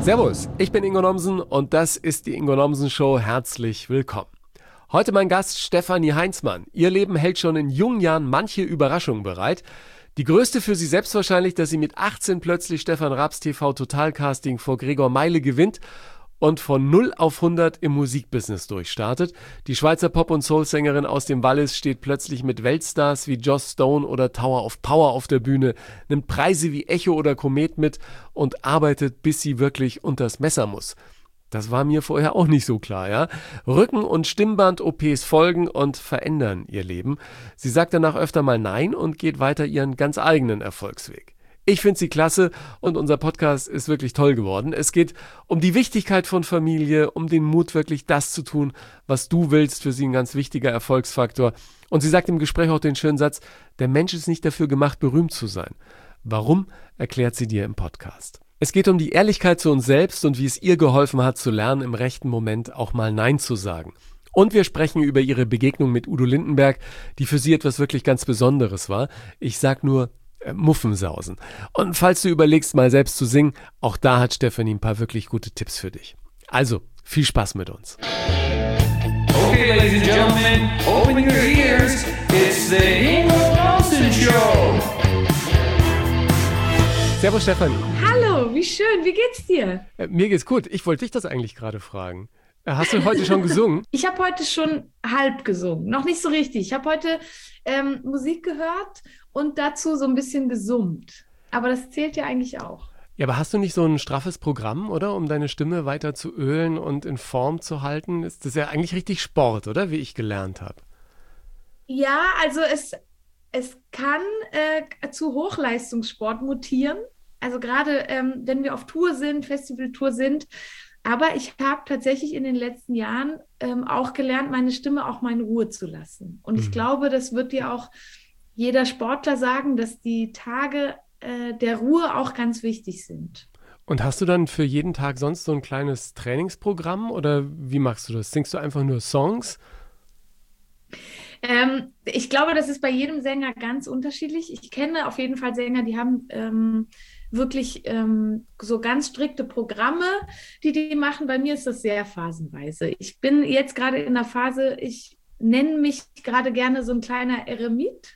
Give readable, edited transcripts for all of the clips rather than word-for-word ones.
Servus, ich bin Ingo Nomsen und das ist die Ingo Nomsen Show. Herzlich willkommen. Heute mein Gast Stefanie Heinzmann. Ihr Leben hält schon in jungen Jahren manche Überraschungen bereit. Die größte für sie selbst wahrscheinlich, dass sie mit 18 plötzlich Stefan Raabs TV Totalcasting vor Gregor Meile gewinnt und von 0 auf 100 im Musikbusiness durchstartet. Die Schweizer Pop- und Soul-Sängerin aus dem Wallis steht plötzlich mit Weltstars wie Joss Stone oder Tower of Power auf der Bühne, nimmt Preise wie Echo oder Komet mit und arbeitet, bis sie wirklich unters Messer muss. Das war mir vorher auch nicht so klar, ja. Rücken- und Stimmband-OPs folgen und verändern ihr Leben. Sie sagt danach öfter mal Nein und geht weiter ihren ganz eigenen Erfolgsweg. Ich finde sie klasse und unser Podcast ist wirklich toll geworden. Es geht um die Wichtigkeit von Familie, um den Mut, wirklich das zu tun, was du willst. Für sie ein ganz wichtiger Erfolgsfaktor. Und sie sagt im Gespräch auch den schönen Satz, der Mensch ist nicht dafür gemacht, berühmt zu sein. Warum, erklärt sie dir im Podcast. Es geht um die Ehrlichkeit zu uns selbst und wie es ihr geholfen hat, zu lernen, im rechten Moment auch mal Nein zu sagen. Und wir sprechen über ihre Begegnung mit Udo Lindenberg, die für sie etwas wirklich ganz Besonderes war. Ich sag nur Muffensausen. Und falls du überlegst, mal selbst zu singen, auch da hat Stefanie ein paar wirklich gute Tipps für dich. Also, viel Spaß mit uns. Okay, ladies and gentlemen, open your ears. It's the Ingo Nomsen Show. Servus Stefanie. Hallo, wie schön, wie geht's dir? Mir geht's gut. Ich wollte dich das eigentlich gerade fragen. Hast du heute schon gesungen? Ich habe heute schon halb gesungen, noch nicht so richtig. Ich habe heute Musik gehört und dazu so ein bisschen gesummt. Aber das zählt ja eigentlich auch. Ja, aber hast du nicht so ein straffes Programm, oder? Um deine Stimme weiter zu ölen und in Form zu halten? Das ist ja eigentlich richtig Sport, oder? Wie ich gelernt habe. Ja, also es kann zu Hochleistungssport mutieren. Also gerade wenn wir auf Tour sind, Festivaltour sind. Aber ich habe tatsächlich in den letzten Jahren auch gelernt, meine Stimme auch mal in Ruhe zu lassen. Und ich glaube, das wird dir auch jeder Sportler sagen, dass die Tage der Ruhe auch ganz wichtig sind. Und hast du dann für jeden Tag sonst so ein kleines Trainingsprogramm oder wie machst du das? Singst du einfach nur Songs? Ich glaube, das ist bei jedem Sänger ganz unterschiedlich. Ich kenne auf jeden Fall Sänger, die haben wirklich so ganz strikte Programme, die machen. Bei mir ist das sehr phasenweise. Ich bin jetzt gerade in der Phase, ich nenne mich gerade gerne so ein kleiner Eremit.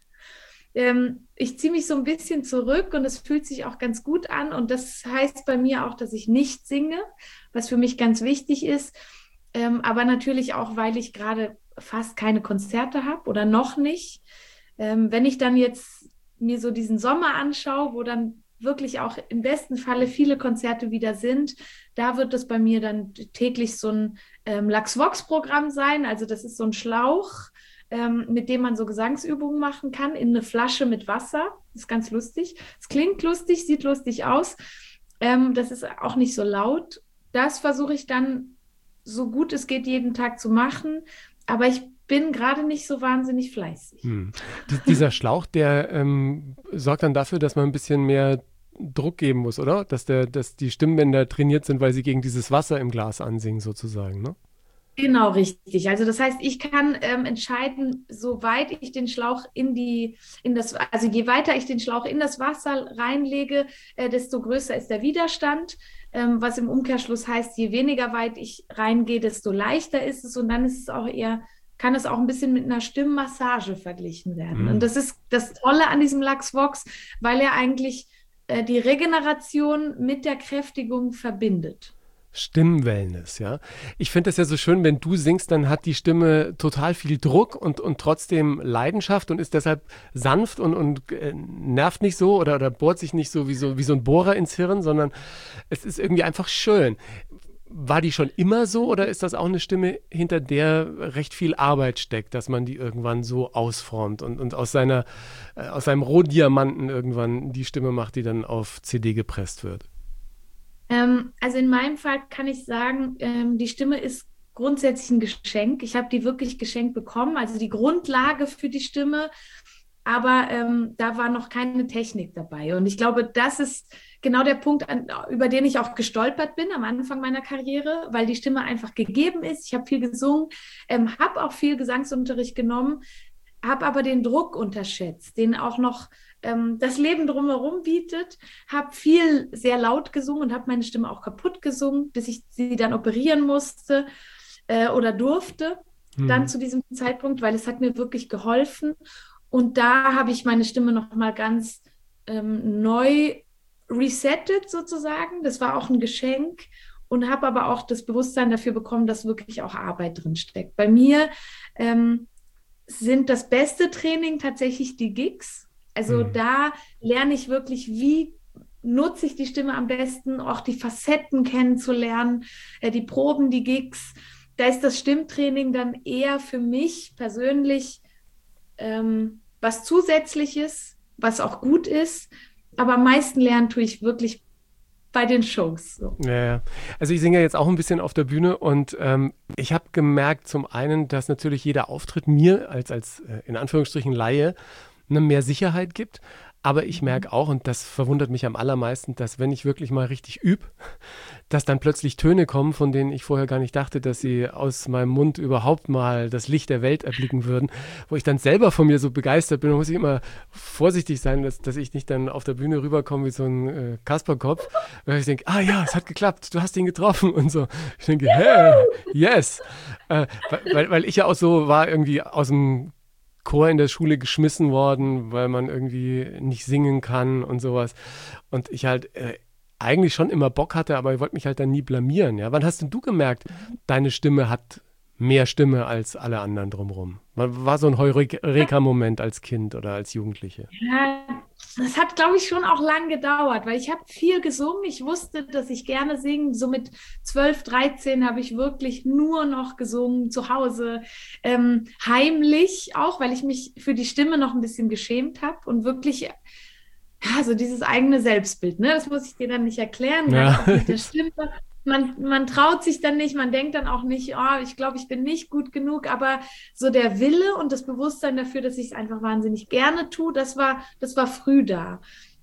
Ich ziehe mich so ein bisschen zurück und es fühlt sich auch ganz gut an. Und das heißt bei mir auch, dass ich nicht singe, was für mich ganz wichtig ist. Aber natürlich auch, weil ich gerade fast keine Konzerte habe oder noch nicht. Wenn ich dann jetzt mir so diesen Sommer anschaue, wo dann wirklich auch im besten Falle viele Konzerte wieder sind, da wird es bei mir dann täglich so ein Lachs-Vox-Programm sein. Also das ist so ein Schlauch, mit dem man so Gesangsübungen machen kann, in eine Flasche mit Wasser. Das ist ganz lustig. Es klingt lustig, sieht lustig aus. Das ist auch nicht so laut. Das versuche ich dann so gut es geht jeden Tag zu machen. Aber ich bin gerade nicht so wahnsinnig fleißig. Dieser Schlauch, der sorgt dann dafür, dass man ein bisschen mehr Druck geben muss, oder? Dass die Stimmbänder trainiert sind, weil sie gegen dieses Wasser im Glas ansingen, sozusagen, ne? Genau, richtig. Also das heißt, ich kann entscheiden, soweit ich den Schlauch also je weiter ich den Schlauch in das Wasser reinlege, desto größer ist der Widerstand. Was im Umkehrschluss heißt, je weniger weit ich reingehe, desto leichter ist es. Und dann ist es auch kann es auch ein bisschen mit einer Stimmmassage verglichen werden. Und das ist das Tolle an diesem Lachs-Vox, weil er eigentlich die Regeneration mit der Kräftigung verbindet. Stimmwellness, ja. Ich finde das ja so schön, wenn du singst, dann hat die Stimme total viel Druck und trotzdem Leidenschaft und ist deshalb sanft und nervt nicht so oder bohrt sich nicht so wie so ein Bohrer ins Hirn, sondern es ist irgendwie einfach schön. War die schon immer so oder ist das auch eine Stimme, hinter der recht viel Arbeit steckt, dass man die irgendwann so ausformt und aus seinem Rohdiamanten irgendwann die Stimme macht, die dann auf CD gepresst wird? Also in meinem Fall kann ich sagen, die Stimme ist grundsätzlich ein Geschenk. Ich habe die wirklich geschenkt bekommen, also die Grundlage für die Stimme, aber da war noch keine Technik dabei. Und ich glaube, das ist genau der Punkt, über den ich auch gestolpert bin am Anfang meiner Karriere, weil die Stimme einfach gegeben ist. Ich habe viel gesungen, habe auch viel Gesangsunterricht genommen. habe aber den Druck unterschätzt, den auch noch das Leben drumherum bietet, habe viel sehr laut gesungen und habe meine Stimme auch kaputt gesungen, bis ich sie dann operieren musste oder durfte, dann zu diesem Zeitpunkt, weil es hat mir wirklich geholfen. Und da habe ich meine Stimme nochmal ganz neu resettet sozusagen. Das war auch ein Geschenk und habe aber auch das Bewusstsein dafür bekommen, dass wirklich auch Arbeit drin steckt. Bei mir sind das beste Training tatsächlich die Gigs. Also da lerne ich wirklich, wie nutze ich die Stimme am besten, auch die Facetten kennenzulernen, die Proben, die Gigs. Da ist das Stimmtraining dann eher für mich persönlich was Zusätzliches, was auch gut ist. Aber am meisten lernen tue ich wirklich bei den Shows. So. Ja. Also ich singe ja jetzt auch ein bisschen auf der Bühne und ich habe gemerkt zum einen, dass natürlich jeder Auftritt mir als in Anführungsstrichen Laie mehr Sicherheit gibt. Aber ich merke auch, und das verwundert mich am allermeisten, dass wenn ich wirklich mal richtig übe, dass dann plötzlich Töne kommen, von denen ich vorher gar nicht dachte, dass sie aus meinem Mund überhaupt mal das Licht der Welt erblicken würden, wo ich dann selber von mir so begeistert bin. Da muss ich immer vorsichtig sein, dass ich nicht dann auf der Bühne rüberkomme wie so ein Kasperkopf, weil ich denke, ja, es hat geklappt, du hast ihn getroffen und so. Ich denke, hey, yes. Weil ich ja auch so war, irgendwie aus dem Chor in der Schule geschmissen worden, weil man irgendwie nicht singen kann und sowas. Und ich halt eigentlich schon immer Bock hatte, aber ich wollte mich halt dann nie blamieren. Ja? Wann hast denn du gemerkt, deine Stimme hat mehr Stimme als alle anderen drumherum? War so ein Heureka-Moment als Kind oder als Jugendliche? Ja, das hat, glaube ich, schon auch lang gedauert, weil ich habe viel gesungen. Ich wusste, dass ich gerne singe. So mit 12, 13 habe ich wirklich nur noch gesungen, zu Hause, heimlich auch, weil ich mich für die Stimme noch ein bisschen geschämt habe und wirklich, ja, so dieses eigene Selbstbild, ne? Das muss ich dir dann nicht erklären, Ja. auch mit der Stimme. Man traut sich dann nicht, man denkt dann auch nicht, ich glaube, ich bin nicht gut genug, aber so der Wille und das Bewusstsein dafür, dass ich es einfach wahnsinnig gerne tue, das war früh da.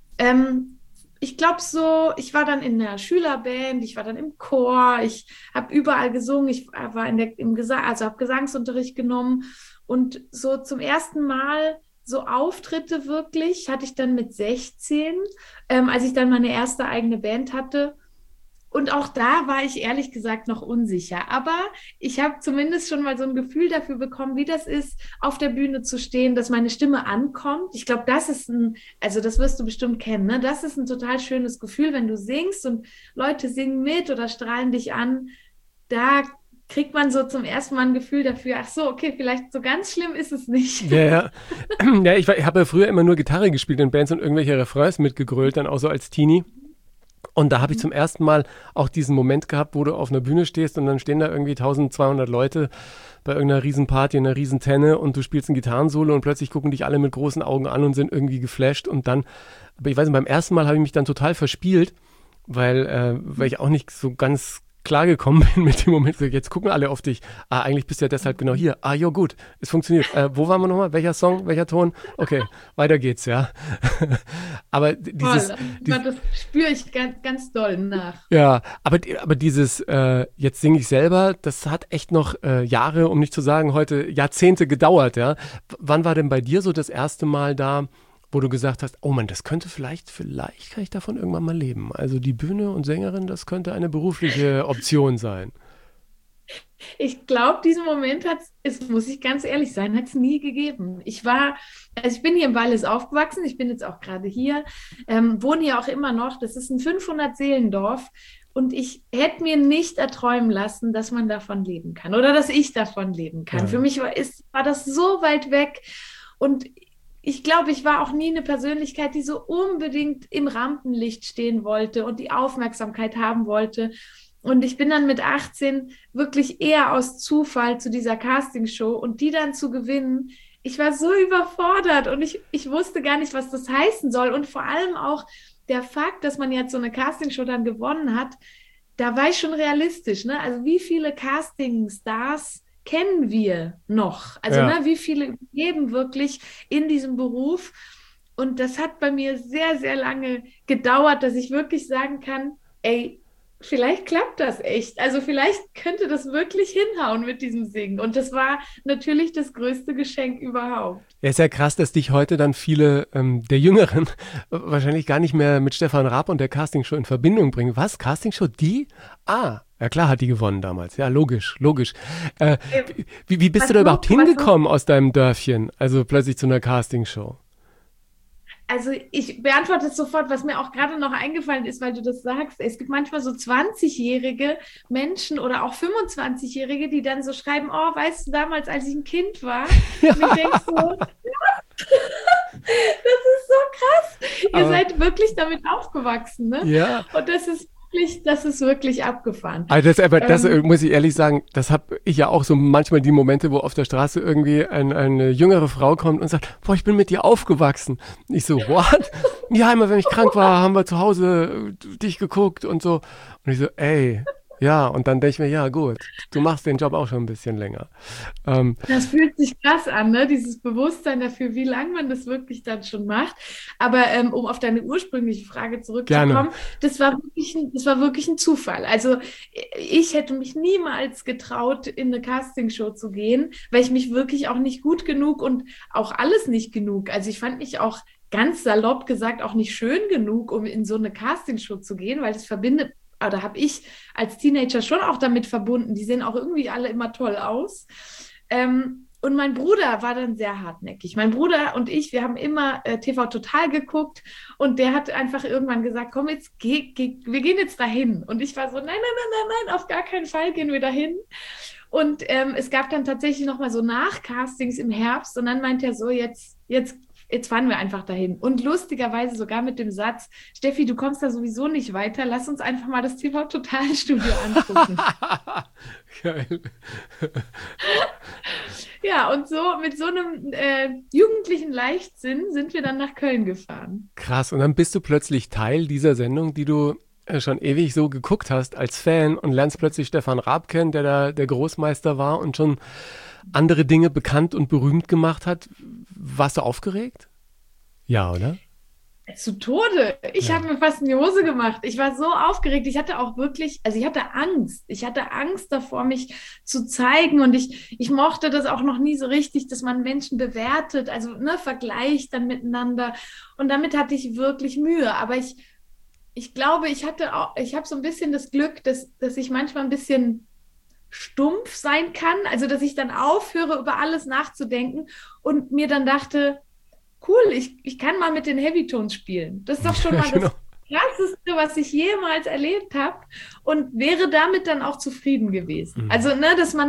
Ich glaube so, ich war dann in der Schülerband, ich war dann im Chor, ich habe überall gesungen, ich war im Gesang, also habe Gesangsunterricht genommen und so zum ersten Mal so Auftritte wirklich hatte ich dann mit 16, als ich dann meine erste eigene Band hatte. Und auch da war ich ehrlich gesagt noch unsicher. Aber ich habe zumindest schon mal so ein Gefühl dafür bekommen, wie das ist, auf der Bühne zu stehen, dass meine Stimme ankommt. Ich glaube, also das wirst du bestimmt kennen, ne? Das ist ein total schönes Gefühl, wenn du singst und Leute singen mit oder strahlen dich an. Da kriegt man so zum ersten Mal ein Gefühl dafür, ach so, okay, vielleicht so ganz schlimm ist es nicht. Ja. Ja, ich habe ja früher immer nur Gitarre gespielt in Bands und irgendwelche Refrains mitgegrölt, dann auch so als Teenie. Und da habe ich zum ersten Mal auch diesen Moment gehabt, wo du auf einer Bühne stehst und dann stehen da irgendwie 1200 Leute bei irgendeiner Riesenparty, in einer Riesentenne und du spielst ein Gitarrensolo und plötzlich gucken dich alle mit großen Augen an und sind irgendwie geflasht und dann, aber ich weiß nicht, beim ersten Mal habe ich mich dann total verspielt, weil ich auch nicht so ganz klar gekommen bin mit dem Moment, jetzt gucken alle auf dich. Eigentlich bist du ja deshalb genau hier. Ja gut, es funktioniert. Wo waren wir nochmal? Welcher Song, welcher Ton? Okay, weiter geht's, ja. Aber das spüre ich ganz, ganz doll nach. Ja, aber dieses jetzt singe ich selber, das hat echt noch Jahre, um nicht zu sagen heute Jahrzehnte gedauert, ja. Wann war denn bei dir so das erste Mal da, wo du gesagt hast, oh Mann, das könnte vielleicht kann ich davon irgendwann mal leben. Also die Bühne und Sängerin, das könnte eine berufliche Option sein. Ich glaube, diesen Moment muss ich ganz ehrlich sein, hat es nie gegeben. Ich bin hier im Wallis aufgewachsen, ich bin jetzt auch gerade hier, wohne hier auch immer noch. Das ist ein 500-Seelendorf und ich hätte mir nicht erträumen lassen, dass man davon leben kann oder dass ich davon leben kann. Ja. Für mich war das so weit weg und ich glaube, ich war auch nie eine Persönlichkeit, die so unbedingt im Rampenlicht stehen wollte und die Aufmerksamkeit haben wollte. Und ich bin dann mit 18 wirklich eher aus Zufall zu dieser Castingshow und die dann zu gewinnen. Ich war so überfordert und ich wusste gar nicht, was das heißen soll. Und vor allem auch der Fakt, dass man jetzt so eine Castingshow dann gewonnen hat, da war ich schon realistisch, ne? Also wie viele Casting-Stars kennen wir noch? Also Ja. ne, wie viele leben wirklich in diesem Beruf? Und das hat bei mir sehr, sehr lange gedauert, dass ich wirklich sagen kann, ey, vielleicht klappt das echt. Also vielleicht könnte das wirklich hinhauen mit diesem Singen. Und das war natürlich das größte Geschenk überhaupt. Ja, ist ja krass, dass dich heute dann viele der Jüngeren wahrscheinlich gar nicht mehr mit Stefan Raab und der Castingshow in Verbindung bringen. Was? Castingshow? Die? Ah, ja klar hat die gewonnen damals. Ja, logisch, logisch. Wie bist du da überhaupt hingekommen aus deinem Dörfchen? Also plötzlich zu einer Castingshow? Also ich beantworte es sofort, was mir auch gerade noch eingefallen ist, weil du das sagst. Es gibt manchmal so 20-jährige Menschen oder auch 25-jährige, die dann so schreiben, oh, weißt du, damals, als ich ein Kind war, Ja. und ich denke so, das ist so krass. Ihr Aber, seid wirklich damit aufgewachsen, ne? ja. Und das ist wirklich abgefahren. Also das muss ich ehrlich sagen, das habe ich ja auch so manchmal die Momente, wo auf der Straße irgendwie eine jüngere Frau kommt und sagt, boah, ich bin mit dir aufgewachsen. Ich so, what? Ja, immer wenn ich krank war, haben wir zu Hause dich geguckt und so. Und ich so, ey, ja, und dann denke ich mir, ja gut, du machst den Job auch schon ein bisschen länger. Ähm, Das fühlt sich krass an, ne? Dieses Bewusstsein dafür, wie lange man das wirklich dann schon macht. Aber um auf deine ursprüngliche Frage gerne. zurückzukommen, das war wirklich ein Zufall. Also ich hätte mich niemals getraut, in eine Castingshow zu gehen, weil ich mich wirklich auch nicht gut genug und auch alles nicht genug. Also ich fand mich auch ganz salopp gesagt auch nicht schön genug, um in so eine Castingshow zu gehen, weil das verbindet, oder habe ich als Teenager schon auch damit verbunden. Die sehen auch irgendwie alle immer toll aus. Und mein Bruder war dann sehr hartnäckig. Mein Bruder und ich, wir haben immer TV Total geguckt und der hat einfach irgendwann gesagt, komm jetzt, wir gehen jetzt dahin. Und ich war so, nein, auf gar keinen Fall gehen wir dahin. Und es gab dann tatsächlich nochmal so Nachcastings im Herbst und dann meinte er so, jetzt fahren wir einfach dahin. Und lustigerweise sogar mit dem Satz, Steffi, du kommst da sowieso nicht weiter, lass uns einfach mal das TV Total Studio angucken. Geil. Ja, und so mit so einem jugendlichen Leichtsinn sind wir dann nach Köln gefahren. Krass, und dann bist du plötzlich Teil dieser Sendung, die du schon ewig so geguckt hast als Fan und lernst plötzlich Stefan Raab kennen, der da der Großmeister war und schon andere Dinge bekannt und berühmt gemacht hat. Warst du aufgeregt? Ja, oder? Zu Tode. Ich habe mir fast in die Hose gemacht. Ich war so aufgeregt. Ich hatte auch wirklich, also ich hatte Angst. Ich hatte Angst davor, mich zu zeigen. Und ich mochte das auch noch nie so richtig, dass man Menschen bewertet, also ne, vergleicht dann miteinander. Und damit hatte ich wirklich Mühe. Aber ich glaube, ich habe so ein bisschen das Glück, dass ich manchmal ein bisschen stumpf sein kann. Also, dass ich dann aufhöre, über alles nachzudenken und mir dann dachte, cool, ich kann mal mit den Heavytones spielen. Das ist doch schon mal Genau. das Krasseste, was ich jemals erlebt habe und wäre damit dann auch zufrieden gewesen. Mhm. Also, ne,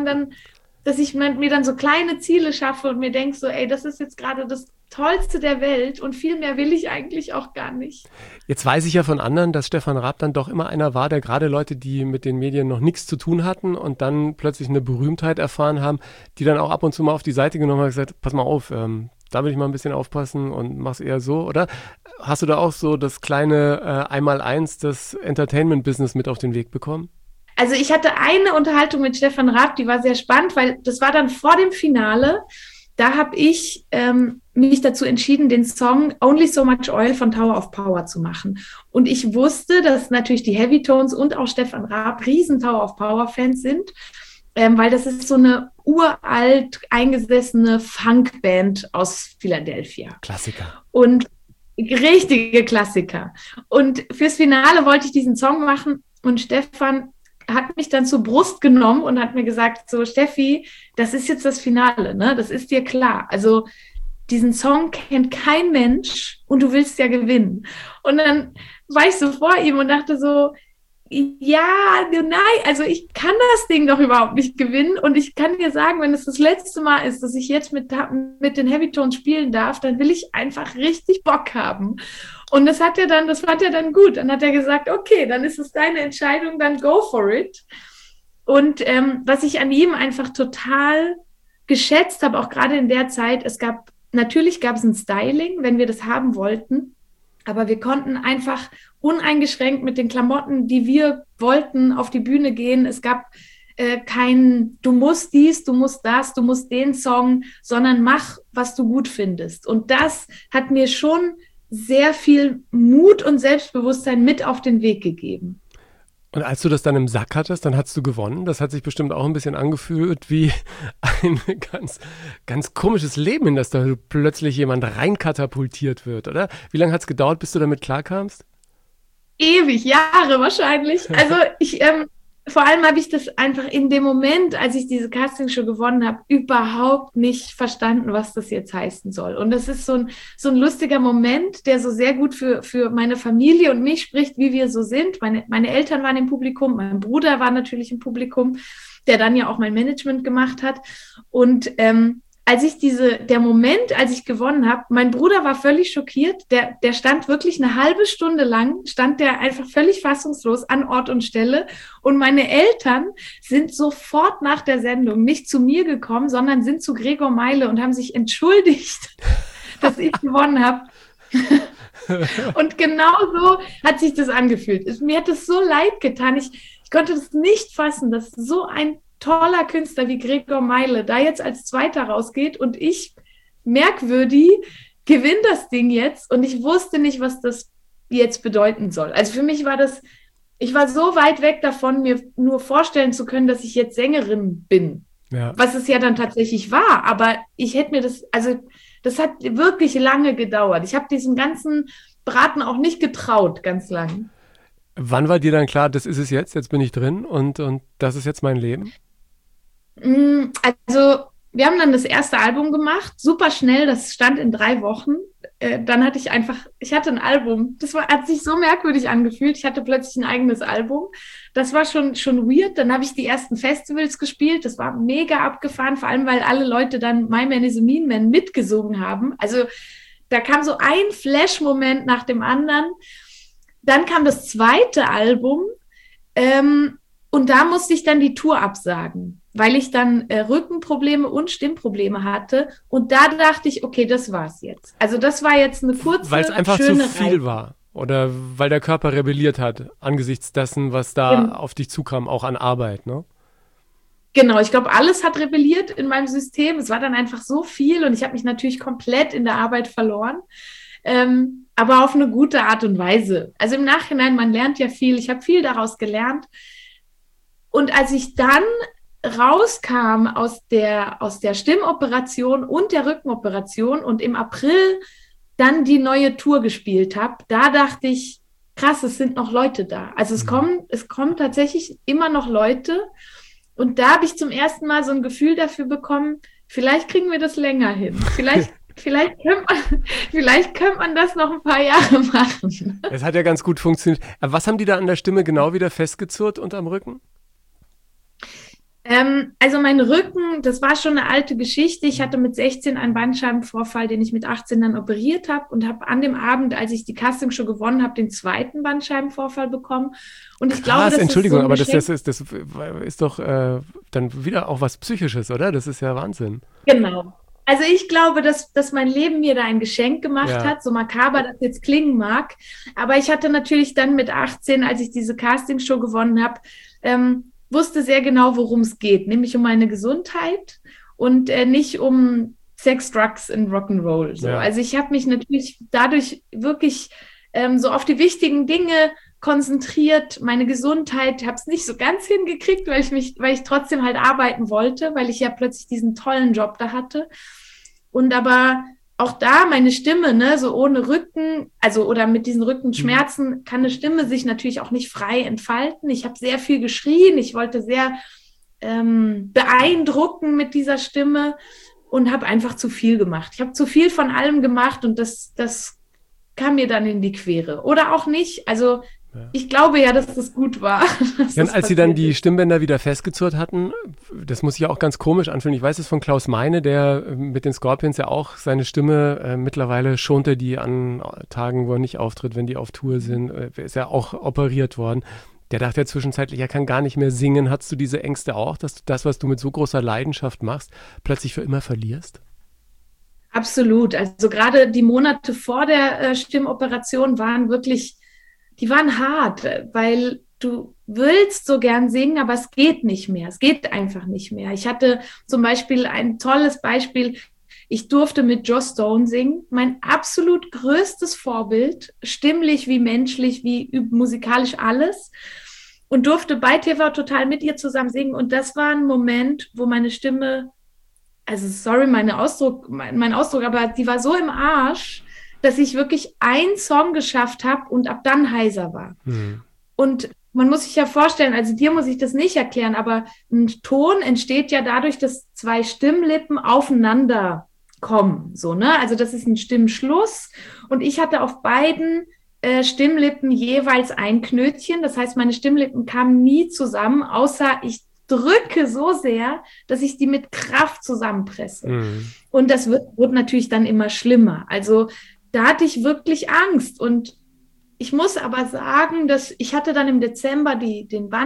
dass ich mir dann so kleine Ziele schaffe und mir denke so, ey, das ist jetzt gerade das Tollste der Welt und viel mehr will ich eigentlich auch gar nicht. Jetzt weiß ich ja von anderen, dass Stefan Raab dann doch immer einer war, der gerade Leute, die mit den Medien noch nichts zu tun hatten und dann plötzlich eine Berühmtheit erfahren haben, die dann auch ab und zu mal auf die Seite genommen haben und gesagt, pass mal auf, da will ich mal ein bisschen aufpassen und mach's eher so, oder? Hast du da auch so das kleine Einmaleins des Entertainment-Business mit auf den Weg bekommen? Also ich hatte eine Unterhaltung mit Stefan Raab, die war sehr spannend, weil das war dann vor dem Finale. Da habe ich mich dazu entschieden, den Song Only So Much Oil von Tower of Power zu machen. Und ich wusste, dass natürlich die Heavytones und auch Stefan Raab riesen Tower of Power-Fans sind, weil das ist so eine uralt eingesessene Funkband aus Philadelphia. Klassiker. Und richtige Klassiker. Und fürs Finale wollte ich diesen Song machen und Stefan hat mich dann zur Brust genommen und hat mir gesagt, so Steffi, das ist jetzt das Finale, ne? Das ist dir klar. Also diesen Song kennt kein Mensch und du willst ja gewinnen. Und dann war ich so vor ihm und dachte so, ja, nein, also ich kann das Ding doch überhaupt nicht gewinnen und ich kann dir sagen, wenn es das letzte Mal ist, dass ich jetzt mit den Heavytones spielen darf, dann will ich einfach richtig Bock haben. Und das fand er dann gut. Dann hat er gesagt, okay, dann ist es deine Entscheidung, dann go for it. Und was ich an ihm einfach total geschätzt habe, auch gerade in der Zeit, natürlich gab es ein Styling, wenn wir das haben wollten, aber wir konnten einfach uneingeschränkt mit den Klamotten, die wir wollten, auf die Bühne gehen. Es gab kein, du musst dies, du musst das, du musst den Song, sondern mach, was du gut findest. Und das hat mir schon sehr viel Mut und Selbstbewusstsein mit auf den Weg gegeben. Und als du das dann im Sack hattest, dann hast du gewonnen. Das hat sich bestimmt auch ein bisschen angefühlt wie ein ganz, ganz komisches Leben, in das da plötzlich jemand reinkatapultiert wird, oder? Wie lange hat es gedauert, bis du damit klarkamst? Ewig, Jahre wahrscheinlich. Also vor allem habe ich das einfach in dem Moment, als ich diese Castingshow gewonnen habe, überhaupt nicht verstanden, was das jetzt heißen soll. Und das ist so ein lustiger Moment, der so sehr gut für meine Familie und mich spricht, wie wir so sind. Meine Eltern waren im Publikum, mein Bruder war natürlich im Publikum, der dann ja auch mein Management gemacht hat. Und der Moment, als ich gewonnen habe, mein Bruder war völlig schockiert. Der stand wirklich eine halbe Stunde lang, stand der einfach völlig fassungslos an Ort und Stelle. Und meine Eltern sind sofort nach der Sendung nicht zu mir gekommen, sondern sind zu Gregor Meile und haben sich entschuldigt, dass ich gewonnen habe. Und genau so hat sich das angefühlt. Mir hat es so leid getan. Ich konnte das nicht fassen, dass so ein toller Künstler wie Gregor Meile da jetzt als Zweiter rausgeht und ich, merkwürdig, gewinne das Ding jetzt und ich wusste nicht, was das jetzt bedeuten soll. Also für mich war das, ich war so weit weg davon, mir nur vorstellen zu können, dass ich jetzt Sängerin bin. Ja. Was es ja dann tatsächlich war, aber ich hätte mir das hat wirklich lange gedauert. Ich habe diesen ganzen Braten auch nicht getraut, ganz lang. Wann war dir dann klar, das ist es jetzt bin ich drin und das ist jetzt mein Leben? Also, wir haben dann das erste Album gemacht, super schnell, das stand in 3 Wochen. Dann hatte ich hatte ein Album, hat sich so merkwürdig angefühlt, ich hatte plötzlich ein eigenes Album. Das war schon weird, dann habe ich die ersten Festivals gespielt, das war mega abgefahren, vor allem, weil alle Leute dann My Man is a Mean Man mitgesungen haben. Also, da kam so ein Flash-Moment nach dem anderen. Dann kam das zweite Album, und da musste ich dann die Tour absagen, weil ich dann Rückenprobleme und Stimmprobleme hatte. Und da dachte ich, okay, das war's jetzt. Also das war jetzt eine kurze, weil es einfach schöne zu viel Reise war oder weil der Körper rebelliert hat angesichts dessen, was da auf dich zukam, auch an Arbeit, ne? Genau, ich glaube, alles hat rebelliert in meinem System. Es war dann einfach so viel und ich habe mich natürlich komplett in der Arbeit verloren. Aber auf eine gute Art und Weise. Also im Nachhinein, man lernt ja viel. Ich habe viel daraus gelernt. Und als ich dann rauskam aus der Stimmoperation und der Rückenoperation und im April dann die neue Tour gespielt habe, da dachte ich, krass, es sind noch Leute da. Also es kommen tatsächlich immer noch Leute. Und da habe ich zum ersten Mal so ein Gefühl dafür bekommen, vielleicht kriegen wir das länger hin. Vielleicht könnte man das noch ein paar Jahre machen. Es hat ja ganz gut funktioniert. Aber was haben die da an der Stimme genau wieder festgezurrt unterm Rücken? Also mein Rücken, das war schon eine alte Geschichte. Ich hatte mit 16 einen Bandscheibenvorfall, den ich mit 18 dann operiert habe und habe an dem Abend, als ich die Castingshow gewonnen habe, den zweiten Bandscheibenvorfall bekommen. Und ich glaube, das Entschuldigung, ist so aber das ist doch dann wieder auch was Psychisches, oder? Das ist ja Wahnsinn. Genau. Also ich glaube, dass mein Leben mir da ein Geschenk gemacht hat, so makaber das jetzt klingen mag. Aber ich hatte natürlich dann mit 18, als ich diese Castingshow gewonnen habe, wusste sehr genau, worum es geht, nämlich um meine Gesundheit und nicht um Sex, Drugs und Rock'n'Roll. So. Ja. Also ich habe mich natürlich dadurch wirklich so auf die wichtigen Dinge konzentriert, meine Gesundheit, habe es nicht so ganz hingekriegt, weil ich trotzdem halt arbeiten wollte, weil ich ja plötzlich diesen tollen Job da hatte. Und aber auch da meine Stimme, ne, so ohne Rücken, also oder mit diesen Rückenschmerzen, kann eine Stimme sich natürlich auch nicht frei entfalten. Ich habe sehr viel geschrien, ich wollte sehr beeindrucken mit dieser Stimme und habe einfach zu viel gemacht. Ich habe zu viel von allem gemacht und das kam mir dann in die Quere. Oder auch nicht, also ich glaube ja, dass das gut war. Ja, und als sie dann die Stimmbänder wieder festgezurrt hatten, das muss sich ja auch ganz komisch anfühlen. Ich weiß es von Klaus Meine, der mit den Scorpions ja auch seine Stimme mittlerweile schont er die an Tagen, wo er nicht auftritt, wenn die auf Tour sind. Ist ja auch operiert worden. Der dachte ja zwischenzeitlich, er kann gar nicht mehr singen. Hattest du diese Ängste auch, dass du das, was du mit so großer Leidenschaft machst, plötzlich für immer verlierst? Absolut. Also gerade die Monate vor der Stimmoperation die waren hart, weil du willst so gern singen, aber es geht nicht mehr. Es geht einfach nicht mehr. Ich hatte zum Beispiel ein tolles Beispiel. Ich durfte mit Joss Stone singen. Mein absolut größtes Vorbild, stimmlich wie menschlich, wie musikalisch alles. und durfte bei TV Total mit ihr zusammen singen. Und das war ein Moment, wo meine Stimme, also sorry, mein Ausdruck, aber die war so im Arsch, dass ich wirklich einen Song geschafft habe und ab dann heiser war. Und man muss sich ja vorstellen, also dir muss ich das nicht erklären, aber ein Ton entsteht ja dadurch, dass zwei Stimmlippen aufeinander kommen. So, ne? Also das ist ein Stimmschluss. Und ich hatte auf beiden Stimmlippen jeweils ein Knötchen. Das heißt, meine Stimmlippen kamen nie zusammen, außer ich drücke so sehr, dass ich die mit Kraft zusammenpresse. Und das wird natürlich dann immer schlimmer. Also da hatte ich wirklich Angst. Und ich muss aber sagen, dass ich hatte dann im Dezember die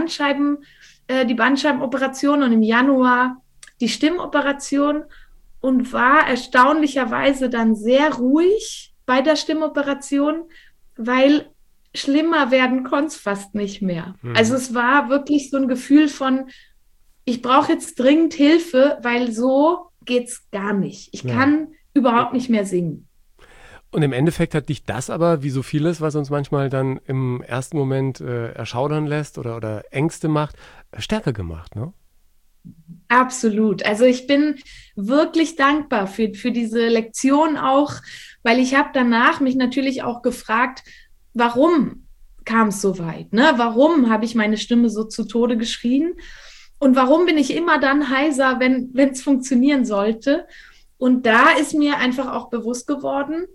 Bandscheibenoperation und im Januar die Stimmoperation und war erstaunlicherweise dann sehr ruhig bei der Stimmoperation, weil schlimmer werden konnte es fast nicht mehr. Also es war wirklich so ein Gefühl von, ich brauche jetzt dringend Hilfe, weil so geht's gar nicht. Ich kann überhaupt nicht mehr singen. Und im Endeffekt hat dich das aber, wie so vieles, was uns manchmal dann im ersten Moment erschaudern lässt oder Ängste macht, stärker gemacht, ne? Absolut. Also ich bin wirklich dankbar für diese Lektion auch, weil ich habe danach mich natürlich auch gefragt, warum kam es so weit? Ne? Warum habe ich meine Stimme so zu Tode geschrien? Und warum bin ich immer dann heiser, wenn es funktionieren sollte? Und da ist mir einfach auch bewusst geworden,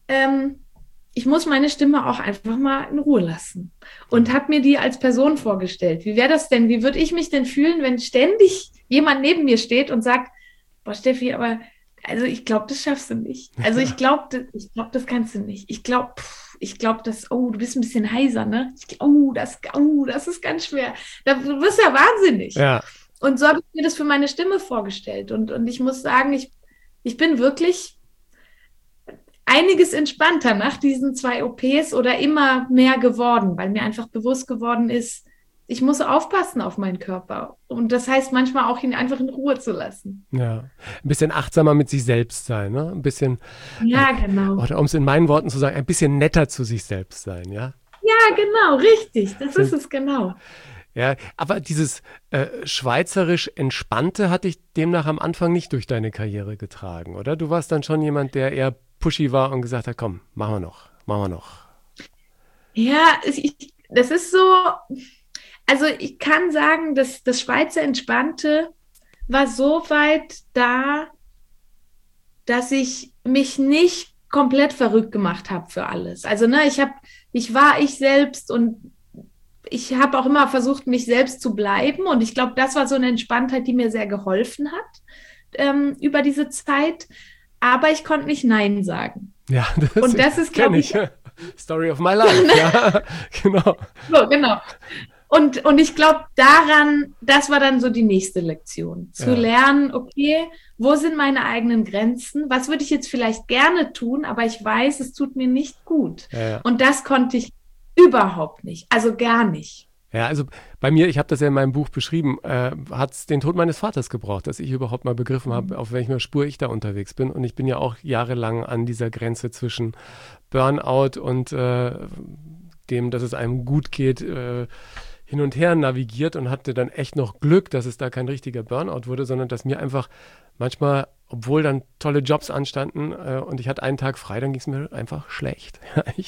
ich muss meine Stimme auch einfach mal in Ruhe lassen. Und habe mir die als Person vorgestellt. Wie wäre das denn? Wie würde ich mich denn fühlen, wenn ständig jemand neben mir steht und sagt, boah, Steffi, aber also ich glaube, das schaffst du nicht. Also ich glaube, das kannst du nicht. Ich glaube, das, oh, du bist ein bisschen heiser, ne? Das ist ganz schwer. Du wirst ja wahnsinnig. Ja. Und so habe ich mir das für meine Stimme vorgestellt. Und ich muss sagen, ich bin wirklich einiges entspannter nach diesen 2 OPs oder immer mehr geworden, weil mir einfach bewusst geworden ist, ich muss aufpassen auf meinen Körper. Und das heißt manchmal auch, ihn einfach in Ruhe zu lassen. Ja, ein bisschen achtsamer mit sich selbst sein, ne? Ein bisschen, ja, genau. Oder um es in meinen Worten zu sagen, ein bisschen netter zu sich selbst sein, ja? Ja, genau, richtig. Das ist es genau. Ja, aber dieses schweizerisch Entspannte hat dich demnach am Anfang nicht durch deine Karriere getragen, oder? Du warst dann schon jemand, der eher pushy war und gesagt hat, komm, machen wir noch. Ja, das ist so, also ich kann sagen, dass das Schweizer Entspannte war so weit da, dass ich mich nicht komplett verrückt gemacht habe für alles. Also ne, ich war ich selbst und ich habe auch immer versucht, mich selbst zu bleiben. Und ich glaube, das war so eine Entspanntheit, die mir sehr geholfen hat über diese Zeit. Aber ich konnte nicht Nein sagen. Ja, das ist, glaube ich, Story of my life. Ja, genau. So, genau. Und ich glaube, das war dann so die nächste Lektion. Zu lernen, okay, wo sind meine eigenen Grenzen? Was würde ich jetzt vielleicht gerne tun, aber ich weiß, es tut mir nicht gut. Ja. Und das konnte ich überhaupt nicht. Also gar nicht. Ja, also bei mir, ich habe das ja in meinem Buch beschrieben, hat es den Tod meines Vaters gebraucht, dass ich überhaupt mal begriffen habe, auf welcher Spur ich da unterwegs bin. Und ich bin ja auch jahrelang an dieser Grenze zwischen Burnout und dem, dass es einem gut geht, hin und her navigiert und hatte dann echt noch Glück, dass es da kein richtiger Burnout wurde, sondern dass mir einfach manchmal, obwohl dann tolle Jobs anstanden und ich hatte einen Tag frei, dann ging es mir einfach schlecht.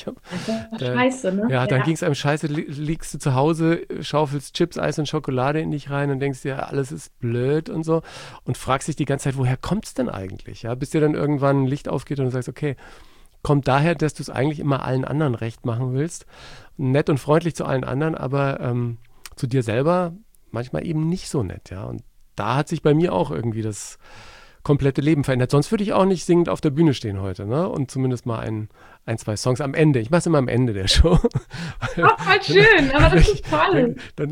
Scheiße, ne? Ja, dann ging es einem scheiße, liegst du zu Hause, schaufelst Chips, Eis und Schokolade in dich rein und denkst dir, alles ist blöd und so und fragst dich die ganze Zeit, woher kommt es denn eigentlich? Ja, bis dir dann irgendwann ein Licht aufgeht und du sagst, okay, kommt daher, dass du es eigentlich immer allen anderen recht machen willst. Nett und freundlich zu allen anderen, aber zu dir selber manchmal eben nicht so nett, ja. Und da hat sich bei mir auch irgendwie das komplette Leben verändert. Sonst würde ich auch nicht singend auf der Bühne stehen heute, ne? Und zumindest mal ein, zwei Songs am Ende. Ich mache es immer am Ende der Show. Oh, voll schön, aber das ist toll.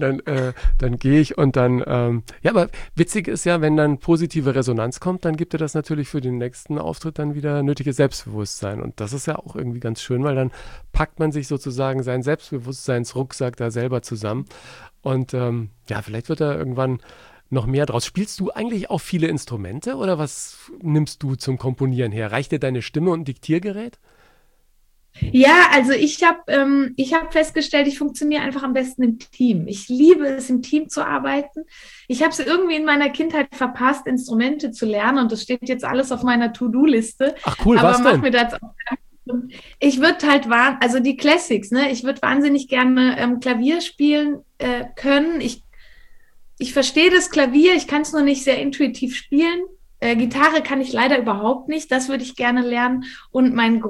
Dann gehe ich und dann, ja, aber witzig ist ja, wenn dann positive Resonanz kommt, dann gibt dir das natürlich für den nächsten Auftritt dann wieder nötiges Selbstbewusstsein. Und das ist ja auch irgendwie ganz schön, weil dann packt man sich sozusagen seinen Selbstbewusstseinsrucksack da selber zusammen. Und ja, vielleicht wird da irgendwann noch mehr draus. Spielst du eigentlich auch viele Instrumente oder was nimmst du zum Komponieren her? Reicht dir deine Stimme und ein Diktiergerät? Ja, also ich hab festgestellt, ich funktioniere einfach am besten im Team. Ich liebe es, im Team zu arbeiten. Ich habe es irgendwie in meiner Kindheit verpasst, Instrumente zu lernen und das steht jetzt alles auf meiner To-Do-Liste. Ach cool, Aber was mach denn? mir das auch. Ich würde halt, also die Classics, ne? Ich würde wahnsinnig gerne Klavier spielen können. Ich verstehe das Klavier, ich kann es nur nicht sehr intuitiv spielen. Gitarre kann ich leider überhaupt nicht, das würde ich gerne lernen. Und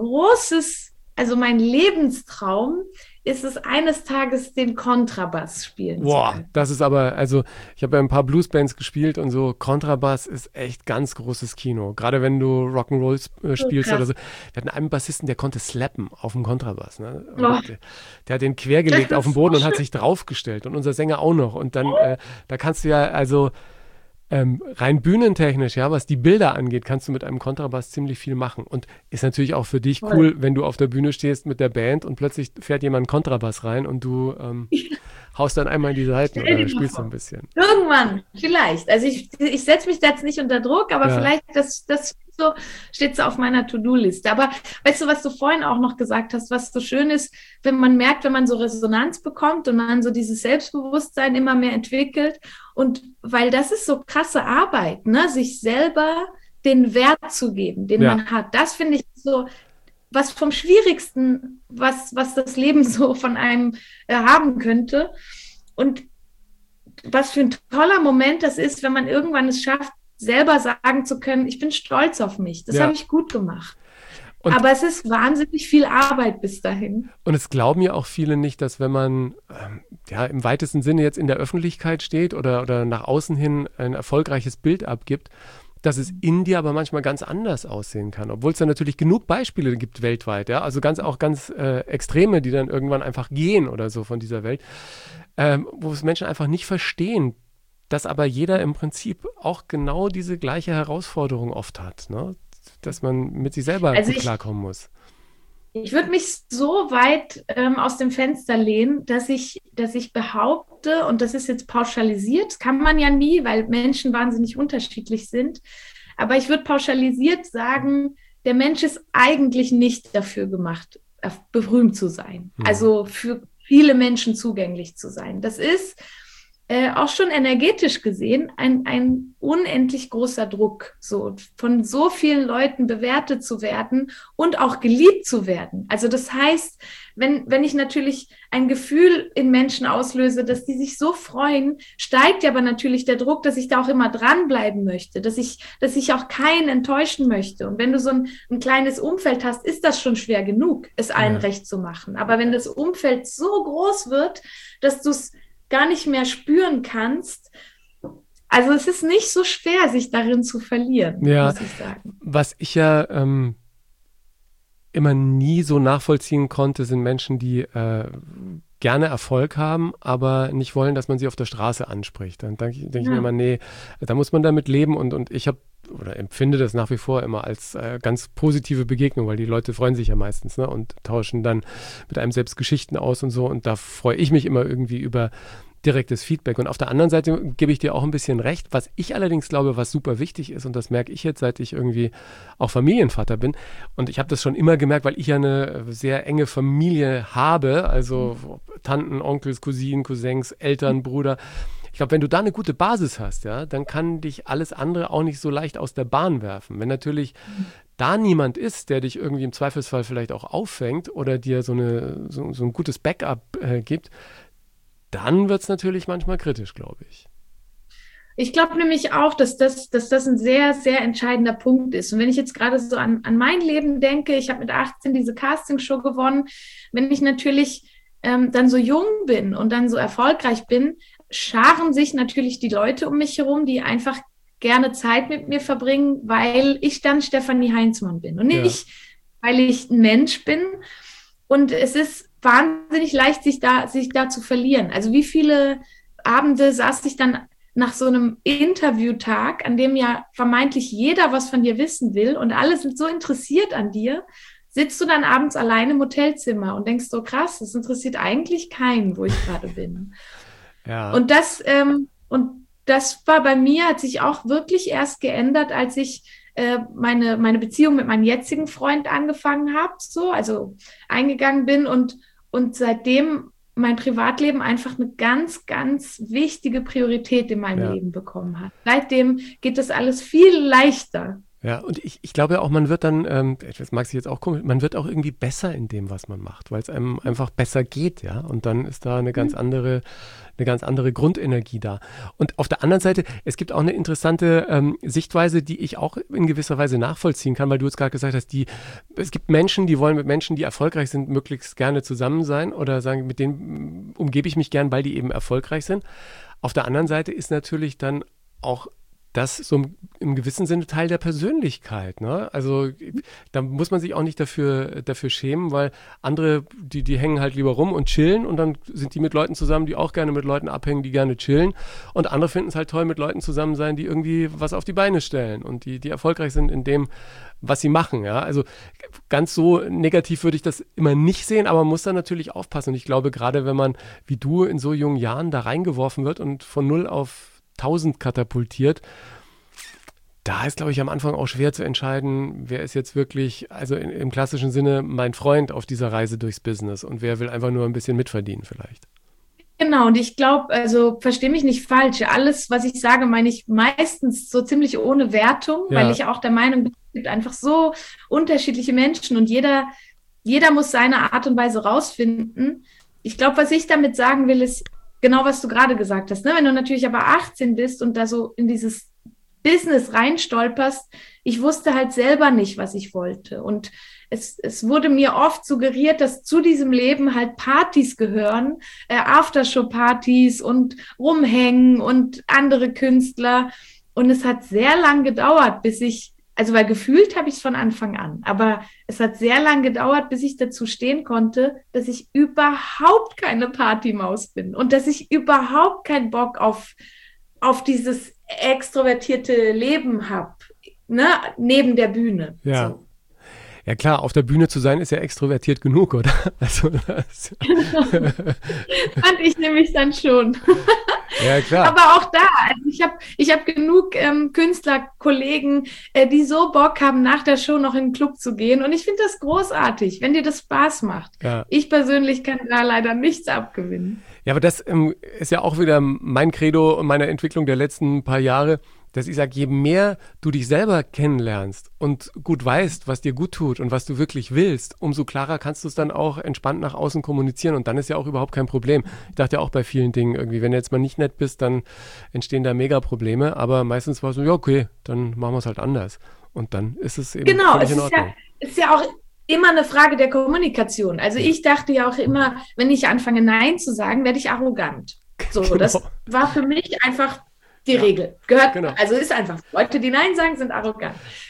also mein Lebenstraum ist es, eines Tages den Kontrabass spielen zu Boah, können. das ist aber, also ich habe ja ein paar Bluesbands gespielt und so, Kontrabass ist echt ganz großes Kino. Gerade wenn du Rock'n'Roll So spielst oder krass. so. Wir hatten einen Bassisten, der konnte slappen auf dem Kontrabass. Ne? Oh, Und der hat den das quergelegt auf den ist Boden so und hat schön. sich draufgestellt und unser Sänger auch noch. Und dann, da kannst du ja, also rein bühnentechnisch, ja, was die Bilder angeht, kannst du mit einem Kontrabass ziemlich viel machen. Und ist natürlich auch für dich Toll. cool, wenn du auf der Bühne stehst mit der Band und plötzlich fährt jemand einen Kontrabass rein und du haust dann einmal in die Seiten Stell oder dir mal spielst so ein vor. bisschen. Irgendwann, vielleicht. Also ich setze mich da jetzt nicht unter Druck, aber Ja, vielleicht steht so auf meiner To-Do-Liste. Aber weißt du, was du vorhin auch noch gesagt hast, was so schön ist, wenn man merkt, wenn man so Resonanz bekommt und man so dieses Selbstbewusstsein immer mehr entwickelt. Und weil das ist so krasse Arbeit, ne? Sich selber den Wert zu geben, den ja. man hat. Das finde ich so was vom Schwierigsten, was das Leben so von einem haben könnte. Und was für ein toller Moment das ist, wenn man irgendwann es schafft, selber sagen zu können, ich bin stolz auf mich. Das habe Ja. ich gut gemacht. Und, Aber es ist wahnsinnig viel Arbeit bis dahin. und es glauben ja auch viele nicht, dass wenn man ja im weitesten Sinne jetzt in der Öffentlichkeit steht oder nach außen hin ein erfolgreiches Bild abgibt, dass es in dir aber manchmal ganz anders aussehen kann. Obwohl es da natürlich genug Beispiele gibt weltweit, ja. Also auch ganz Extreme, die dann irgendwann einfach gehen oder so von dieser Welt, wo es Menschen einfach nicht verstehen, dass aber jeder im Prinzip auch genau diese gleiche Herausforderung oft hat, ne? Dass man mit sich selber Also gut ich, klarkommen muss. ich würde mich so weit aus dem Fenster lehnen, dass ich behaupte, und das ist jetzt pauschalisiert, das kann man ja nie, weil Menschen wahnsinnig unterschiedlich sind, aber ich würde pauschalisiert sagen, der Mensch ist eigentlich nicht dafür gemacht, berühmt zu sein. Hm. Also für viele Menschen zugänglich zu sein. Das ist auch schon energetisch gesehen ein unendlich großer Druck, so von so vielen Leuten bewertet zu werden und auch geliebt zu werden. Also das heißt, wenn ich natürlich ein Gefühl in Menschen auslöse, dass die sich so freuen, steigt ja aber natürlich der Druck, dass ich da auch immer dranbleiben möchte, dass ich auch keinen enttäuschen möchte. Und wenn du so ein kleines Umfeld hast, ist das schon schwer genug, es allen Ja. recht zu machen. Aber wenn das Umfeld so groß wird, dass du es gar nicht mehr spüren kannst. Also es ist nicht so schwer, sich darin zu verlieren, Ja, muss ich sagen. was ich ja immer nie so nachvollziehen konnte, sind Menschen, die gerne Erfolg haben, aber nicht wollen, dass man sie auf der Straße anspricht. Dann denk ich mir Ja. immer, nee, da muss man damit leben und ich habe oder empfinde das nach wie vor immer als ganz positive Begegnung, weil die Leute freuen sich ja meistens, ne, und tauschen dann mit einem selbst Geschichten aus und so und da freue ich mich immer irgendwie über direktes Feedback. Und auf der anderen Seite gebe ich dir auch ein bisschen recht, was ich allerdings glaube, was super wichtig ist, und das merke ich jetzt, seit ich irgendwie auch Familienvater bin. Und ich habe das schon immer gemerkt, weil ich ja eine sehr enge Familie habe, also Tanten, Onkels, Cousinen, Cousins, Eltern, Bruder. Ich glaube, wenn du da eine gute Basis hast, ja, dann kann dich alles andere auch nicht so leicht aus der Bahn werfen. Wenn natürlich da niemand ist, der dich irgendwie im Zweifelsfall vielleicht auch auffängt oder dir so ein gutes Backup gibt, dann wird es natürlich manchmal kritisch, glaube ich. Ich glaube nämlich auch, dass das ein sehr, sehr entscheidender Punkt ist. Und wenn ich jetzt gerade so an mein Leben denke, ich habe mit 18 diese Castingshow gewonnen, wenn ich natürlich dann so jung bin und dann so erfolgreich bin, scharen sich natürlich die Leute um mich herum, die einfach gerne Zeit mit mir verbringen, weil ich dann Stefanie Heinzmann bin und Ja, nicht, weil ich ein Mensch bin. Und es ist wahnsinnig leicht, sich da zu verlieren. Also wie viele Abende saß ich dann nach so einem Interviewtag, an dem ja vermeintlich jeder was von dir wissen will und alle sind so interessiert an dir, sitzt du dann abends allein im Hotelzimmer und denkst so, krass, das interessiert eigentlich keinen, wo ich gerade bin. ja, Und das war bei mir, hat sich auch wirklich erst geändert, als ich meine Beziehung mit meinem jetzigen Freund angefangen habe, so, also eingegangen bin und seitdem mein Privatleben einfach eine ganz, ganz wichtige Priorität in meinem Leben bekommen hat. Seitdem geht das alles viel leichter. Ja, und ich glaube ja auch, man wird dann, das mag sich jetzt auch komisch, man wird auch irgendwie besser in dem, was man macht, weil es einem einfach besser geht, ja. Und dann ist da eine ganz andere Grundenergie da. Und auf der anderen Seite, es gibt auch eine interessante Sichtweise, die ich auch in gewisser Weise nachvollziehen kann, weil du jetzt gerade gesagt hast, es gibt Menschen, die wollen mit Menschen, die erfolgreich sind, möglichst gerne zusammen sein oder sagen, mit denen umgebe ich mich gern, weil die eben erfolgreich sind. Auf der anderen Seite ist natürlich dann auch das so im gewissen Sinne Teil der Persönlichkeit, ne? Also da muss man sich auch nicht dafür schämen, weil andere, die hängen halt lieber rum und chillen und dann sind die mit Leuten zusammen, die auch gerne mit Leuten abhängen, die gerne chillen und andere finden es halt toll, mit Leuten zusammen sein, die irgendwie was auf die Beine stellen und die erfolgreich sind in dem, was sie machen, ja? Also ganz so negativ würde ich das immer nicht sehen, aber man muss da natürlich aufpassen und ich glaube, gerade wenn man, wie du, in so jungen Jahren da reingeworfen wird und von 0 auf 1000 katapultiert. Da ist, glaube ich, am Anfang auch schwer zu entscheiden, wer ist jetzt wirklich, also im klassischen Sinne, mein Freund auf dieser Reise durchs Business und wer will einfach nur ein bisschen mitverdienen vielleicht. Genau, und ich glaube, also verstehe mich nicht falsch, alles, was ich sage, meine ich meistens so ziemlich ohne Wertung, weil ich auch der Meinung bin, es gibt einfach so unterschiedliche Menschen und jeder muss seine Art und Weise rausfinden. Ich glaube, was ich damit sagen will, ist genau, was du gerade gesagt hast, ne? Wenn du natürlich aber 18 bist und da so in dieses Business reinstolperst, ich wusste halt selber nicht, was ich wollte. Und es wurde mir oft suggeriert, dass zu diesem Leben halt Partys gehören, Aftershow-Partys und Rumhängen und andere Künstler. Und es hat sehr lang gedauert, weil gefühlt habe ich es von Anfang an, aber es hat sehr lang gedauert, bis ich dazu stehen konnte, dass ich überhaupt keine Partymaus bin und dass ich überhaupt keinen Bock auf dieses extrovertierte Leben habe, ne, neben der Bühne. Ja. So. Ja klar, auf der Bühne zu sein ist ja extrovertiert genug, oder? Also Fand ich nämlich dann schon. Ja, klar. Aber auch da, also ich hab genug Künstlerkollegen, die so Bock haben, nach der Show noch in den Club zu gehen. Und ich finde das großartig, wenn dir das Spaß macht. Ja. Ich persönlich kann da leider nichts abgewinnen. Ja, aber das ist ja auch wieder mein Credo und meine Entwicklung der letzten paar Jahre, dass ich sage, je mehr du dich selber kennenlernst und gut weißt, was dir gut tut und was du wirklich willst, umso klarer kannst du es dann auch entspannt nach außen kommunizieren und dann ist ja auch überhaupt kein Problem. Ich dachte ja auch bei vielen Dingen irgendwie, wenn du jetzt mal nicht nett bist, dann entstehen da Mega-Probleme, aber meistens war es so, ja okay, dann machen wir es halt anders und dann ist es eben völlig in Ordnung. Es ist ja auch immer eine Frage der Kommunikation. Also ich dachte ja auch immer, wenn ich anfange Nein zu sagen, werde ich arrogant. So, genau. Das war für mich einfach die Regel. Also ist einfach. Leute, die Nein sagen, sind arrogant.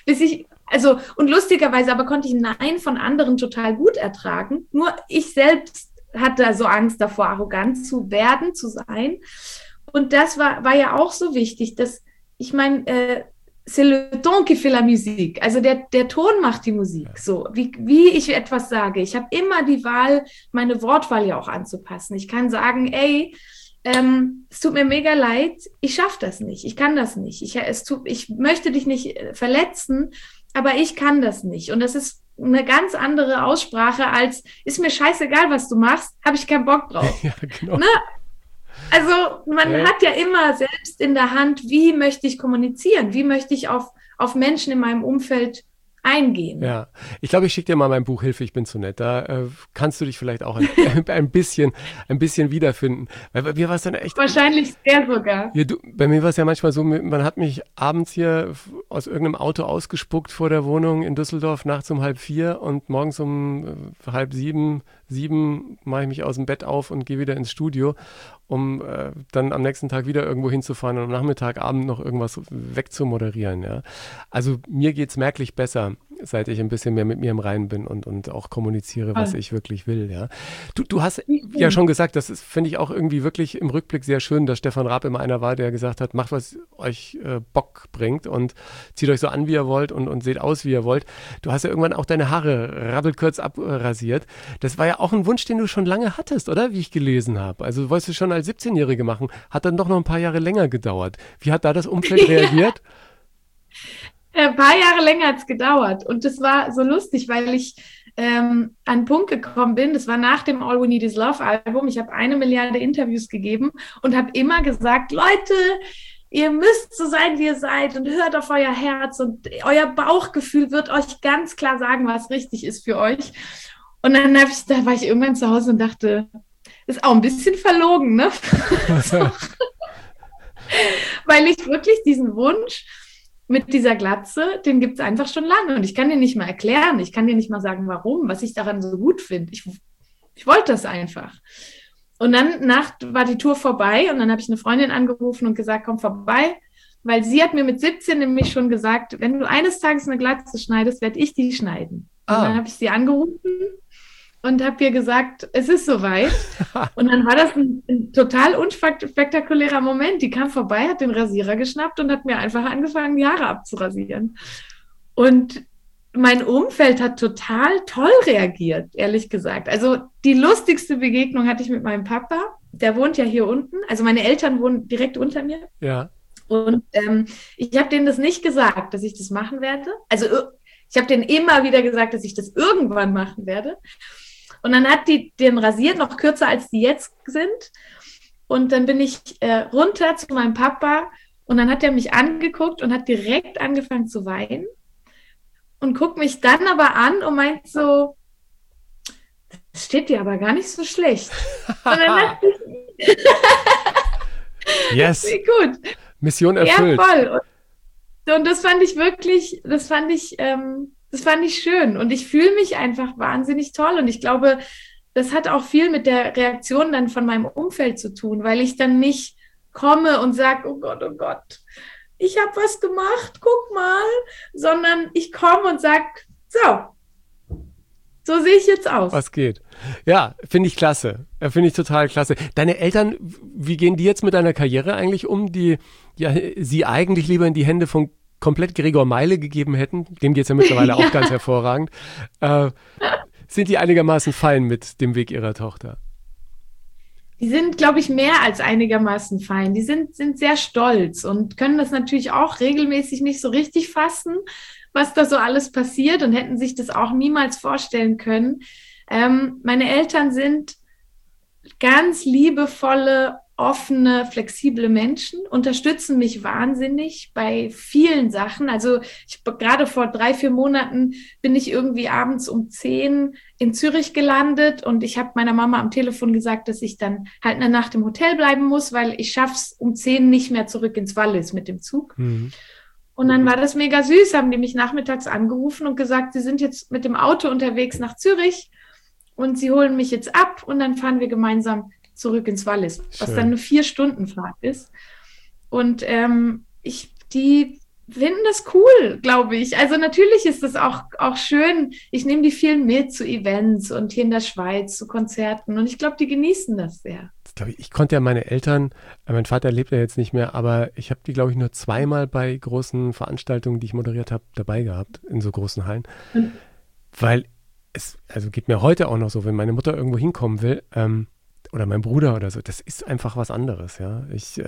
Und lustigerweise aber konnte ich Nein von anderen total gut ertragen. Nur ich selbst hatte so Angst davor, arrogant zu werden, zu sein. Und das war ja auch so wichtig, dass, ich meine, c'est le ton qui fait la musique. Also der Ton macht die Musik. So, wie ich etwas sage. Ich habe immer die Wahl, meine Wortwahl ja auch anzupassen. Ich kann sagen, ey, es tut mir mega leid, ich schaffe das nicht, ich kann das nicht. Ich möchte dich nicht verletzen, aber ich kann das nicht. Und das ist eine ganz andere Aussprache als, ist mir scheißegal, was du machst, habe ich keinen Bock drauf. Ja, genau. Ne? Also man hat ja immer selbst in der Hand, wie möchte ich kommunizieren, wie möchte ich auf Menschen in meinem Umfeld eingehen. Ja, ich glaube, ich schicke dir mal mein Buch Hilfe, ich bin zu nett. Da kannst du dich vielleicht auch ein bisschen wiederfinden. Weil bei mir war es dann echt... Wahrscheinlich sehr sogar. Ja, bei mir war es ja manchmal so, man hat mich abends hier aus irgendeinem Auto ausgespuckt vor der Wohnung in Düsseldorf, nachts um 3:30 und morgens um 6:30, 7 mache ich mich aus dem Bett auf und gehe wieder ins Studio, um dann am nächsten Tag wieder irgendwo hinzufahren und am Nachmittag, Abend noch irgendwas wegzumoderieren. Ja. Also mir geht es merklich besser, seit ich ein bisschen mehr mit mir im Reinen bin und auch kommuniziere, was ich wirklich will. Ja. Du hast ja schon gesagt, das finde ich auch irgendwie wirklich im Rückblick sehr schön, dass Stefan Raab immer einer war, der gesagt hat, macht, was euch Bock bringt und zieht euch so an, wie ihr wollt und seht aus, wie ihr wollt. Du hast ja irgendwann auch deine Haare rabbelkurz abrasiert. Das war ja auch ein Wunsch, den du schon lange hattest, oder? Wie ich gelesen habe. Also wolltest du schon als 17-Jährige machen, hat dann doch noch ein paar Jahre länger gedauert. Wie hat da das Umfeld reagiert? Ein paar Jahre länger hat es gedauert. Und das war so lustig, weil ich an einen Punkt gekommen bin. Das war nach dem All We Need Is Love Album. Ich habe 1 Milliarde Interviews gegeben und habe immer gesagt, Leute, ihr müsst so sein, wie ihr seid und hört auf euer Herz und euer Bauchgefühl wird euch ganz klar sagen, was richtig ist für euch. Und dann war ich irgendwann zu Hause und dachte, ist auch ein bisschen verlogen, ne? So. Weil ich wirklich diesen Wunsch mit dieser Glatze, den gibt es einfach schon lange und ich kann dir nicht mal erklären, ich kann dir nicht mal sagen, warum, was ich daran so gut finde. Ich wollte das einfach. Und dann war die Tour vorbei und dann habe ich eine Freundin angerufen und gesagt, komm vorbei, weil sie hat mir mit 17 nämlich schon gesagt, wenn du eines Tages eine Glatze schneidest, werde ich die schneiden. Und dann habe ich sie angerufen und habe ihr gesagt, es ist soweit. Und dann war das ein total unspektakulärer Moment. Die kam vorbei, hat den Rasierer geschnappt und hat mir einfach angefangen, die Haare abzurasieren. Und mein Umfeld hat total toll reagiert, ehrlich gesagt. Also die lustigste Begegnung hatte ich mit meinem Papa. Der wohnt ja hier unten. Also meine Eltern wohnen direkt unter mir. Ja. Und ich habe denen das nicht gesagt, dass ich das machen werde. Also ich habe denen immer wieder gesagt, dass ich das irgendwann machen werde. Und dann hat die den rasiert, noch kürzer als die jetzt sind. Und dann bin ich runter zu meinem Papa und dann hat er mich angeguckt und hat direkt angefangen zu weinen und guckt mich dann aber an und meint so, das steht dir aber gar nicht so schlecht. Und dann dachte ich, yes. Gut. Mission erfüllt. Ja, voll. Und das fand ich wirklich, das fand ich schön. Und ich fühle mich einfach wahnsinnig toll. Und ich glaube, das hat auch viel mit der Reaktion dann von meinem Umfeld zu tun, weil ich dann nicht komme und sage, oh Gott, ich habe was gemacht, guck mal, sondern ich komme und sage, so sehe ich jetzt aus. Was geht? Ja, finde ich klasse. Finde ich total klasse. Deine Eltern, wie gehen die jetzt mit deiner Karriere eigentlich um, die ja sie eigentlich lieber in die Hände von komplett Gregor Meile gegeben hätten? Dem geht es ja mittlerweile auch ganz hervorragend. Sind die einigermaßen fein mit dem Weg ihrer Tochter? Die sind, glaube ich, mehr als einigermaßen fein. Die sind sehr stolz und können das natürlich auch regelmäßig nicht so richtig fassen, was da so alles passiert und hätten sich das auch niemals vorstellen können. Meine Eltern sind ganz liebevolle, offene, flexible Menschen, unterstützen mich wahnsinnig bei vielen Sachen. Also gerade vor 3-4 Monaten bin ich irgendwie abends um 10 in Zürich gelandet und ich habe meiner Mama am Telefon gesagt, dass ich dann halt eine Nacht im Hotel bleiben muss, weil ich schaff's um 10 nicht mehr zurück ins Wallis mit dem Zug. Mhm. Und dann war das mega süß, haben die mich nachmittags angerufen und gesagt, sie sind jetzt mit dem Auto unterwegs nach Zürich und sie holen mich jetzt ab und dann fahren wir gemeinsam zurück ins Wallis, was dann eine 4-Stunden-Fahrt ist. Und die finden das cool, glaube ich. Also natürlich ist das auch schön. Ich nehme die viel mit zu Events und hier in der Schweiz zu Konzerten und ich glaube, die genießen das sehr. Ich konnte ja meine Eltern, mein Vater lebt ja jetzt nicht mehr, aber ich habe die, glaube ich, nur 2-mal bei großen Veranstaltungen, die ich moderiert habe, dabei gehabt, in so großen Hallen. Mhm. Weil also geht mir heute auch noch so, wenn meine Mutter irgendwo hinkommen will, oder mein Bruder oder so, das ist einfach was anderes, ja.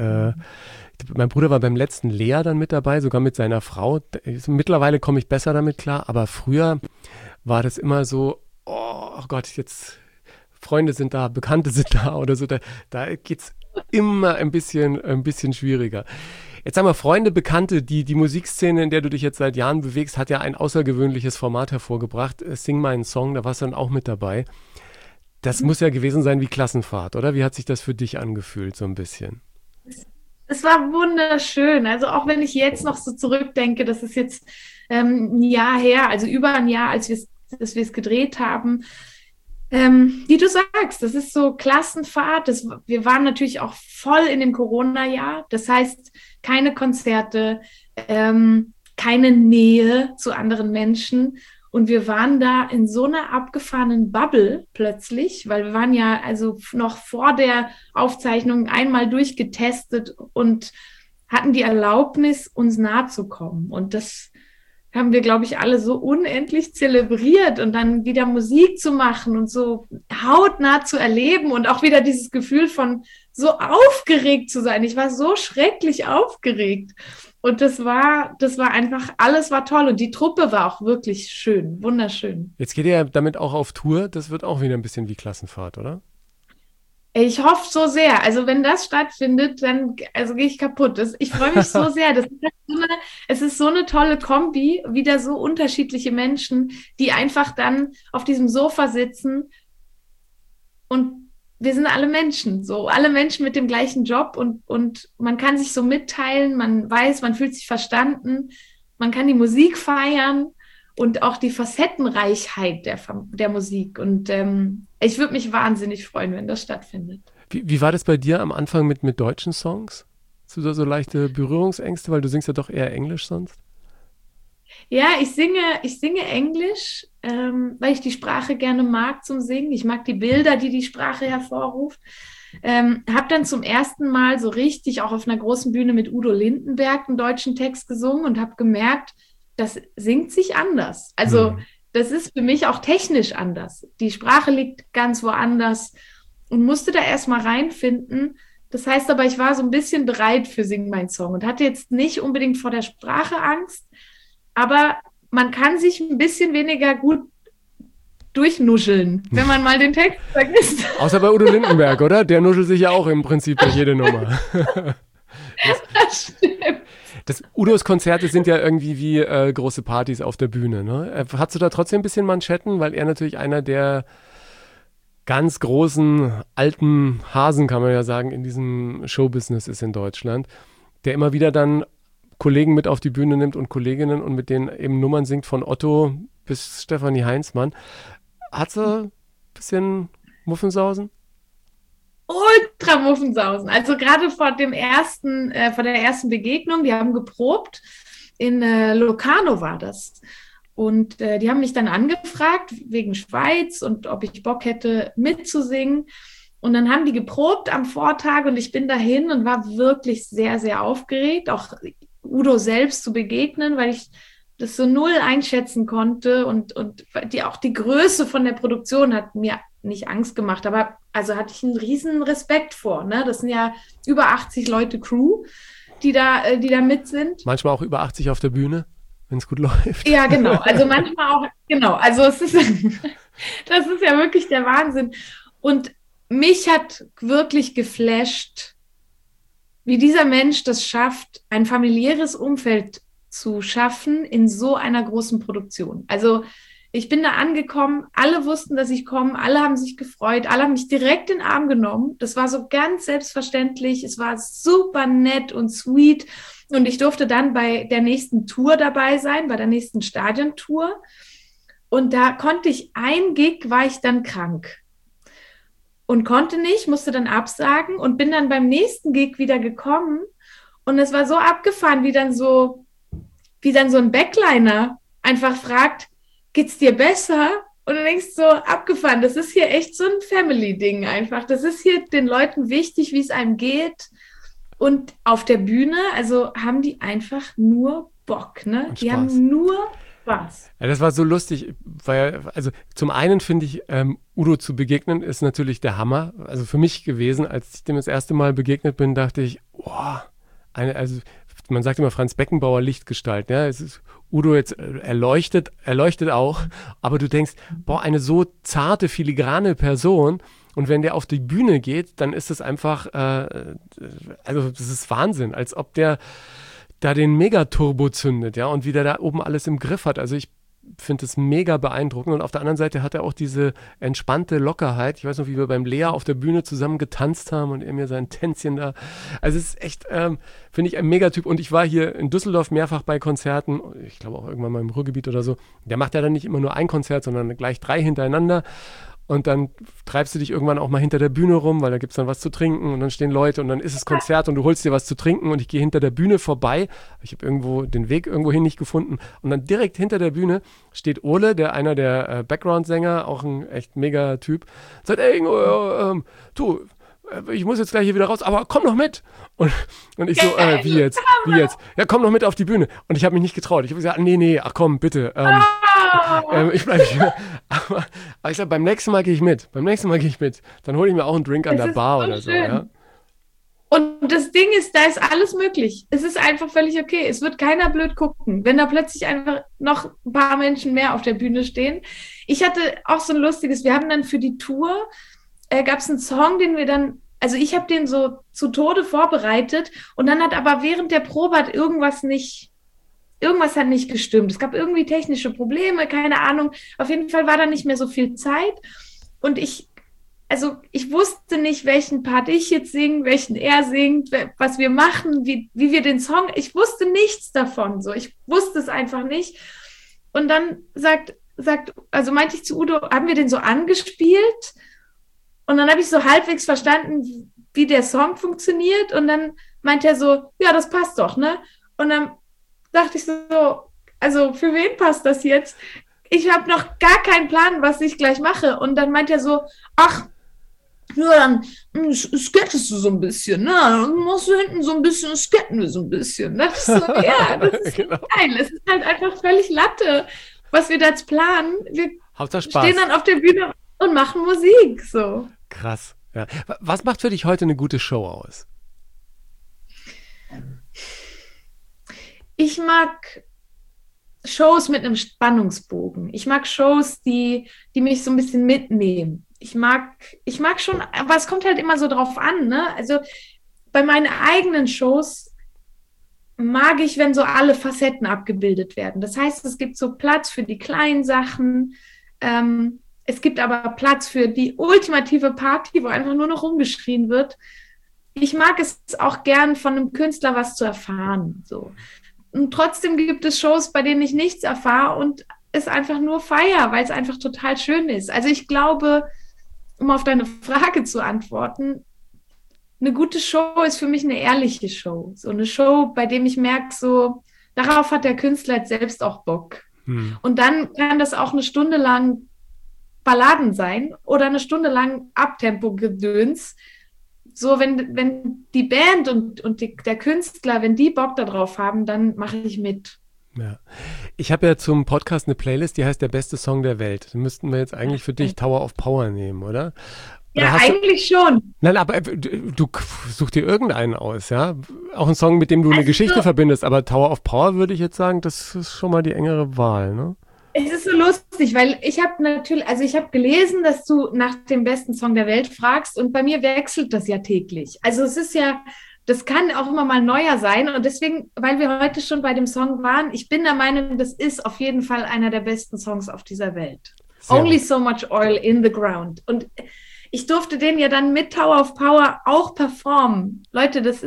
Mein Bruder war beim letzten Lea dann mit dabei, sogar mit seiner Frau. Mittlerweile komme ich besser damit klar, aber früher war das immer so, oh Gott, jetzt Freunde sind da, Bekannte sind da oder so, da geht es immer ein bisschen schwieriger. Jetzt haben wir Freunde, Bekannte, die Musikszene, in der du dich jetzt seit Jahren bewegst, hat ja ein außergewöhnliches Format hervorgebracht. Sing meinen Song, da warst du dann auch mit dabei. Das muss ja gewesen sein wie Klassenfahrt, oder? Wie hat sich das für dich angefühlt, so ein bisschen? Es war wunderschön. Also auch wenn ich jetzt noch so zurückdenke, das ist jetzt ein Jahr her, also über ein Jahr, als wir es gedreht haben. Wie du sagst, das ist so Klassenfahrt. Wir waren natürlich auch voll in dem Corona-Jahr. Das heißt, keine Konzerte, keine Nähe zu anderen Menschen. Und wir waren da in so einer abgefahrenen Bubble plötzlich, weil wir waren ja also noch vor der Aufzeichnung einmal durchgetestet und hatten die Erlaubnis, uns nahe zu kommen. Und das haben wir, glaube ich, alle so unendlich zelebriert und dann wieder Musik zu machen und so hautnah zu erleben und auch wieder dieses Gefühl von so aufgeregt zu sein. Ich war so schrecklich aufgeregt und das war einfach, alles war toll und die Truppe war auch wirklich schön, wunderschön. Jetzt geht ihr ja damit auch auf Tour. Das wird auch wieder ein bisschen wie Klassenfahrt, oder? Ich hoffe so sehr. Also wenn das stattfindet, dann also gehe ich kaputt. Ich freue mich so sehr. Es ist so eine tolle Kombi, wieder so unterschiedliche Menschen, die einfach dann auf diesem Sofa sitzen und wir sind alle Menschen, so alle Menschen mit dem gleichen Job und man kann sich so mitteilen, man weiß, man fühlt sich verstanden, man kann die Musik feiern und auch die Facettenreichheit der Musik. Und ich würde mich wahnsinnig freuen, wenn das stattfindet. Wie war das bei dir am Anfang mit deutschen Songs? Hast du da so leichte Berührungsängste, weil du singst ja doch eher Englisch sonst? Ja, ich singe Englisch, weil ich die Sprache gerne mag zum Singen. Ich mag die Bilder, die die Sprache hervorruft. Habe dann zum ersten Mal so richtig auch auf einer großen Bühne mit Udo Lindenberg einen deutschen Text gesungen und habe gemerkt, das singt sich anders. Also das ist für mich auch technisch anders. Die Sprache liegt ganz woanders und musste da erstmal reinfinden. Das heißt aber, ich war so ein bisschen bereit für Sing mein Song und hatte jetzt nicht unbedingt vor der Sprache Angst, aber man kann sich ein bisschen weniger gut durchnuscheln, wenn man mal den Text vergisst. Außer bei Udo Lindenberg, oder? Der nuschelt sich ja auch im Prinzip durch jede Nummer. Das stimmt. Udos Konzerte sind ja irgendwie wie große Partys auf der Bühne. Ne? Hast du da trotzdem ein bisschen Manschetten? Weil er natürlich einer der ganz großen alten Hasen, kann man ja sagen, in diesem Showbusiness ist in Deutschland, der immer wieder dann Kollegen mit auf die Bühne nimmt und Kolleginnen und mit denen eben Nummern singt von Otto bis Stefanie Heinzmann. Hat sie ein bisschen Muffensausen? Ultra Muffensausen. Also gerade vor der ersten Begegnung, die haben geprobt, in Locarno war das. Und die haben mich dann angefragt wegen Schweiz und ob ich Bock hätte mitzusingen. Und dann haben die geprobt am Vortag und ich bin dahin und war wirklich sehr, sehr aufgeregt, auch Udo selbst zu begegnen, weil ich das so null einschätzen konnte und auch die Größe von der Produktion hat mir nicht Angst gemacht, aber also hatte ich einen riesen Respekt vor. Ne? Das sind ja über 80 Leute Crew, die da mit sind. Manchmal auch über 80 auf der Bühne, wenn es gut läuft. Ja, genau. Also manchmal auch, genau. Also das ist ja wirklich der Wahnsinn. Und mich hat wirklich geflasht, wie dieser Mensch das schafft, ein familiäres Umfeld zu schaffen in so einer großen Produktion. Also ich bin da angekommen, alle wussten, dass ich komme, alle haben sich gefreut, alle haben mich direkt in den Arm genommen. Das war so ganz selbstverständlich, es war super nett und sweet und ich durfte dann bei der nächsten Tour dabei sein, bei der nächsten Stadiontour und da konnte ich ein Gig, war ich dann krank. Und konnte nicht, musste dann absagen und bin dann beim nächsten Gig wieder gekommen. Und es war so abgefahren, wie dann so ein Backliner einfach fragt, geht's dir besser? Und du denkst so, abgefahren, das ist hier echt so ein Family-Ding einfach. Das ist hier den Leuten wichtig, wie es einem geht. Und auf der Bühne, also haben die einfach nur Bock, ne? Die haben nur Spaß. Ja, das war so lustig, weil, also zum einen finde ich, Udo zu begegnen ist natürlich der Hammer. Also für mich gewesen, als ich dem das erste Mal begegnet bin, dachte ich, also man sagt immer Franz Beckenbauer Lichtgestalt, ja, es ist Udo jetzt erleuchtet auch, aber du denkst, boah, eine so zarte, filigrane Person und wenn der auf die Bühne geht, dann ist es einfach, also das ist Wahnsinn, als ob der da den Megaturbo zündet, ja, und wie der da oben alles im Griff hat. Also ich finde es mega beeindruckend und auf der anderen Seite hat er auch diese entspannte Lockerheit. Ich weiß noch, wie wir beim Lea auf der Bühne zusammen getanzt haben und er mir sein Tänzchen da. Also es ist echt, finde ich, ein Megatyp und ich war hier in Düsseldorf mehrfach bei Konzerten, ich glaube auch irgendwann mal im Ruhrgebiet oder so. Der macht ja dann nicht immer nur ein Konzert, sondern gleich 3 hintereinander. Und dann treibst du dich irgendwann auch mal hinter der Bühne rum, weil da gibt es dann was zu trinken und dann stehen Leute und dann ist es Konzert und du holst dir was zu trinken und ich gehe hinter der Bühne vorbei. Ich habe irgendwo den Weg irgendwohin nicht gefunden und dann direkt hinter der Bühne steht Ole, einer der Background-Sänger, auch ein echt mega Typ. Sagt, ey, du, ich muss jetzt gleich hier wieder raus, aber komm noch mit. Und ich so, wie jetzt? Ja, komm noch mit auf die Bühne. Und ich habe mich nicht getraut. Ich habe gesagt, nee, ach komm, bitte. Ich bleibe hier. Aber ich sag, beim nächsten Mal gehe ich mit. Dann hole ich mir auch einen Drink an der Bar oder so. Ja? Und das Ding ist, da ist alles möglich. Es ist einfach völlig okay. Es wird keiner blöd gucken, wenn da plötzlich einfach noch ein paar Menschen mehr auf der Bühne stehen. Ich hatte auch so ein lustiges, wir haben dann für die Tour, gab es einen Song, den wir dann, also ich habe den so zu Tode vorbereitet und dann hat aber während der Probe irgendwas hat nicht gestimmt. Es gab irgendwie technische Probleme, keine Ahnung. Auf jeden Fall war da nicht mehr so viel Zeit und ich wusste nicht, welchen Part ich jetzt singe, welchen er singt, was wir machen, wie wir den Song, ich wusste nichts davon, so. Ich wusste es einfach nicht. Und dann meinte ich zu Udo, haben wir den so angespielt? Und dann habe ich so halbwegs verstanden, wie der Song funktioniert. Und dann meinte er so, ja, das passt doch, ne? Und dann dachte ich so, also für wen passt das jetzt? Ich habe noch gar keinen Plan, was ich gleich mache. Und dann meint er so, ach, ja, dann skettest du so ein bisschen, ne? Dann machst du hinten so ein bisschen, sketten wir so ein bisschen. Ne? Das ist so, ja, das ist genau. Geil. Es ist halt einfach völlig Latte, was wir da jetzt planen. Wir stehen dann auf der Bühne und machen Musik. So. Krass. Ja. Was macht für dich heute eine gute Show aus? Ich mag Shows mit einem Spannungsbogen. Ich mag Shows, die mich so ein bisschen mitnehmen. Ich mag schon, aber es kommt halt immer so drauf an, ne? Also bei meinen eigenen Shows mag ich, wenn so alle Facetten abgebildet werden. Das heißt, es gibt so Platz für die kleinen Sachen, es gibt aber Platz für die ultimative Party, wo einfach nur noch rumgeschrien wird. Ich mag es auch gern, von einem Künstler was zu erfahren, so. Und trotzdem gibt es Shows, bei denen ich nichts erfahre und es einfach nur feiere, weil es einfach total schön ist. Also ich glaube, um auf deine Frage zu antworten, eine gute Show ist für mich eine ehrliche Show. So eine Show, bei dem ich merke, so, darauf hat der Künstler jetzt selbst auch Bock. Und dann kann das auch eine Stunde lang Balladen sein oder eine Stunde lang Abtempo-Gedöns. So, wenn die Band und der Künstler, wenn die Bock darauf haben, dann mache ich mit. Ja. Ich habe ja zum Podcast eine Playlist, die heißt Der beste Song der Welt. Da müssten wir jetzt eigentlich für dich Tower of Power nehmen, oder? Ja, eigentlich schon. Nein, aber du such dir irgendeinen aus, ja? Auch einen Song, mit dem du eine Geschichte verbindest, aber Tower of Power würde ich jetzt sagen, das ist schon mal die engere Wahl, ne? Es ist so lustig, weil ich habe gelesen, dass du nach dem besten Song der Welt fragst und bei mir wechselt das ja täglich. Also es ist ja, das kann auch immer mal neuer sein und deswegen, weil wir heute schon bei dem Song waren, ich bin der Meinung, das ist auf jeden Fall einer der besten Songs auf dieser Welt. Only so much oil in the ground. Und ich durfte den ja dann mit Tower of Power auch performen. Leute, das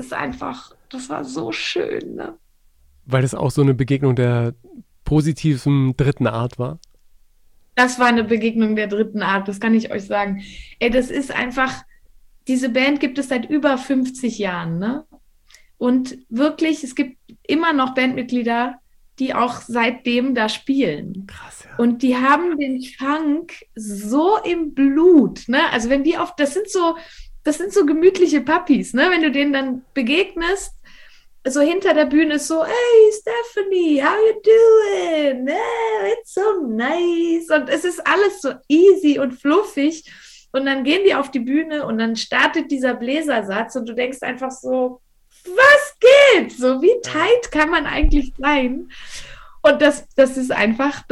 war so schön, ne? Weil das auch so eine Begegnung der positiven dritten Art war? Das war eine Begegnung der dritten Art, das kann ich euch sagen. Ey, das ist einfach, diese Band gibt es seit über 50 Jahren, ne? Und wirklich, es gibt immer noch Bandmitglieder, die auch seitdem da spielen. Krass, ja. Und die haben den Funk so im Blut, ne? Also wenn die das sind so gemütliche Puppies, ne? Wenn du denen dann begegnest, so hinter der Bühne ist so, hey Stephanie, how you doing? It's so nice. Und es ist alles so easy und fluffig. Und dann gehen die auf die Bühne und dann startet dieser Bläsersatz und du denkst einfach so, was geht? So, wie tight kann man eigentlich sein? Und das ist einfach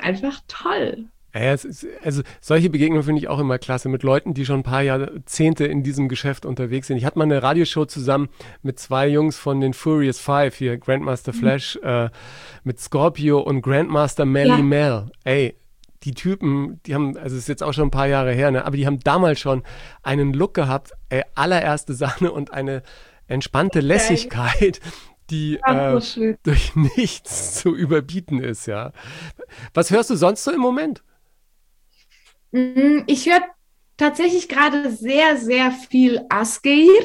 toll. Ja, also solche Begegnungen finde ich auch immer klasse mit Leuten, die schon ein paar Jahrzehnte in diesem Geschäft unterwegs sind. Ich hatte mal eine Radioshow zusammen mit zwei Jungs von den Furious Five, hier Grandmaster Flash, mit Scorpio und Grandmaster Melly Mel. Ey, die Typen, die haben, also es ist jetzt auch schon ein paar Jahre her, ne, aber die haben damals schon einen Look gehabt, allererste Sahne und eine entspannte Lässigkeit, die durch nichts zu überbieten ist, ja. Was hörst du sonst so im Moment? Ich höre tatsächlich gerade sehr, sehr viel Asgeir.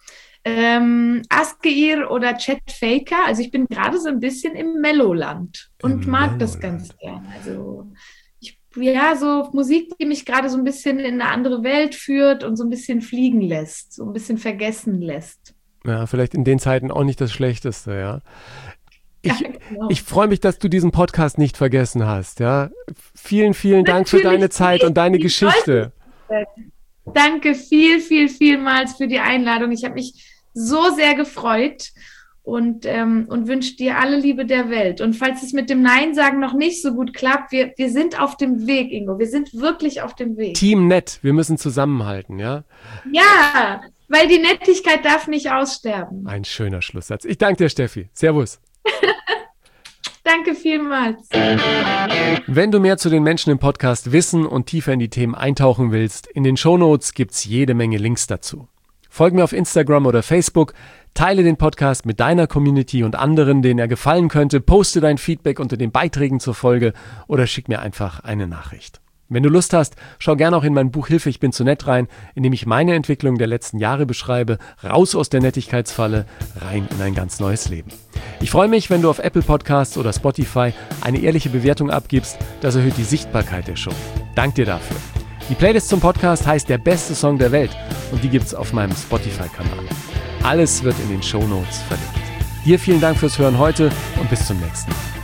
Asgeir oder Chet Faker. Also ich bin gerade so ein bisschen im Mellow-Land und mag das ganz gern. Also ja, so Musik, die mich gerade so ein bisschen in eine andere Welt führt und so ein bisschen fliegen lässt, so ein bisschen vergessen lässt. Ja, vielleicht in den Zeiten auch nicht das Schlechteste, ja. Genau. Ich freue mich, dass du diesen Podcast nicht vergessen hast, ja. Vielen, vielen Dank für Natürlich deine Zeit nicht. und deine Ich Geschichte. Danke vielmals für die Einladung. Ich habe mich so sehr gefreut und wünsche dir alle Liebe der Welt. Und falls es mit dem Nein sagen noch nicht so gut klappt, wir sind auf dem Weg, Ingo. Wir sind wirklich auf dem Weg. Team Nett, wir müssen zusammenhalten, ja. Ja, weil die Nettigkeit darf nicht aussterben. Ein schöner Schlusssatz. Ich danke dir, Steffi. Servus. Danke vielmals. Wenn du mehr zu den Menschen im Podcast wissen und tiefer in die Themen eintauchen willst, in den Shownotes gibt's jede Menge Links dazu. Folg mir auf Instagram oder Facebook, teile den Podcast mit deiner Community und anderen, denen er gefallen könnte, poste dein Feedback unter den Beiträgen zur Folge oder schick mir einfach eine Nachricht. Wenn du Lust hast, schau gerne auch in mein Buch Hilfe, ich bin zu nett rein, in dem ich meine Entwicklung der letzten Jahre beschreibe, raus aus der Nettigkeitsfalle, rein in ein ganz neues Leben. Ich freue mich, wenn du auf Apple Podcasts oder Spotify eine ehrliche Bewertung abgibst, das erhöht die Sichtbarkeit der Show. Dank dir dafür. Die Playlist zum Podcast heißt Der beste Song der Welt und die gibt's auf meinem Spotify-Kanal. Alles wird in den Shownotes verlinkt. Dir vielen Dank fürs Hören heute und bis zum nächsten Mal.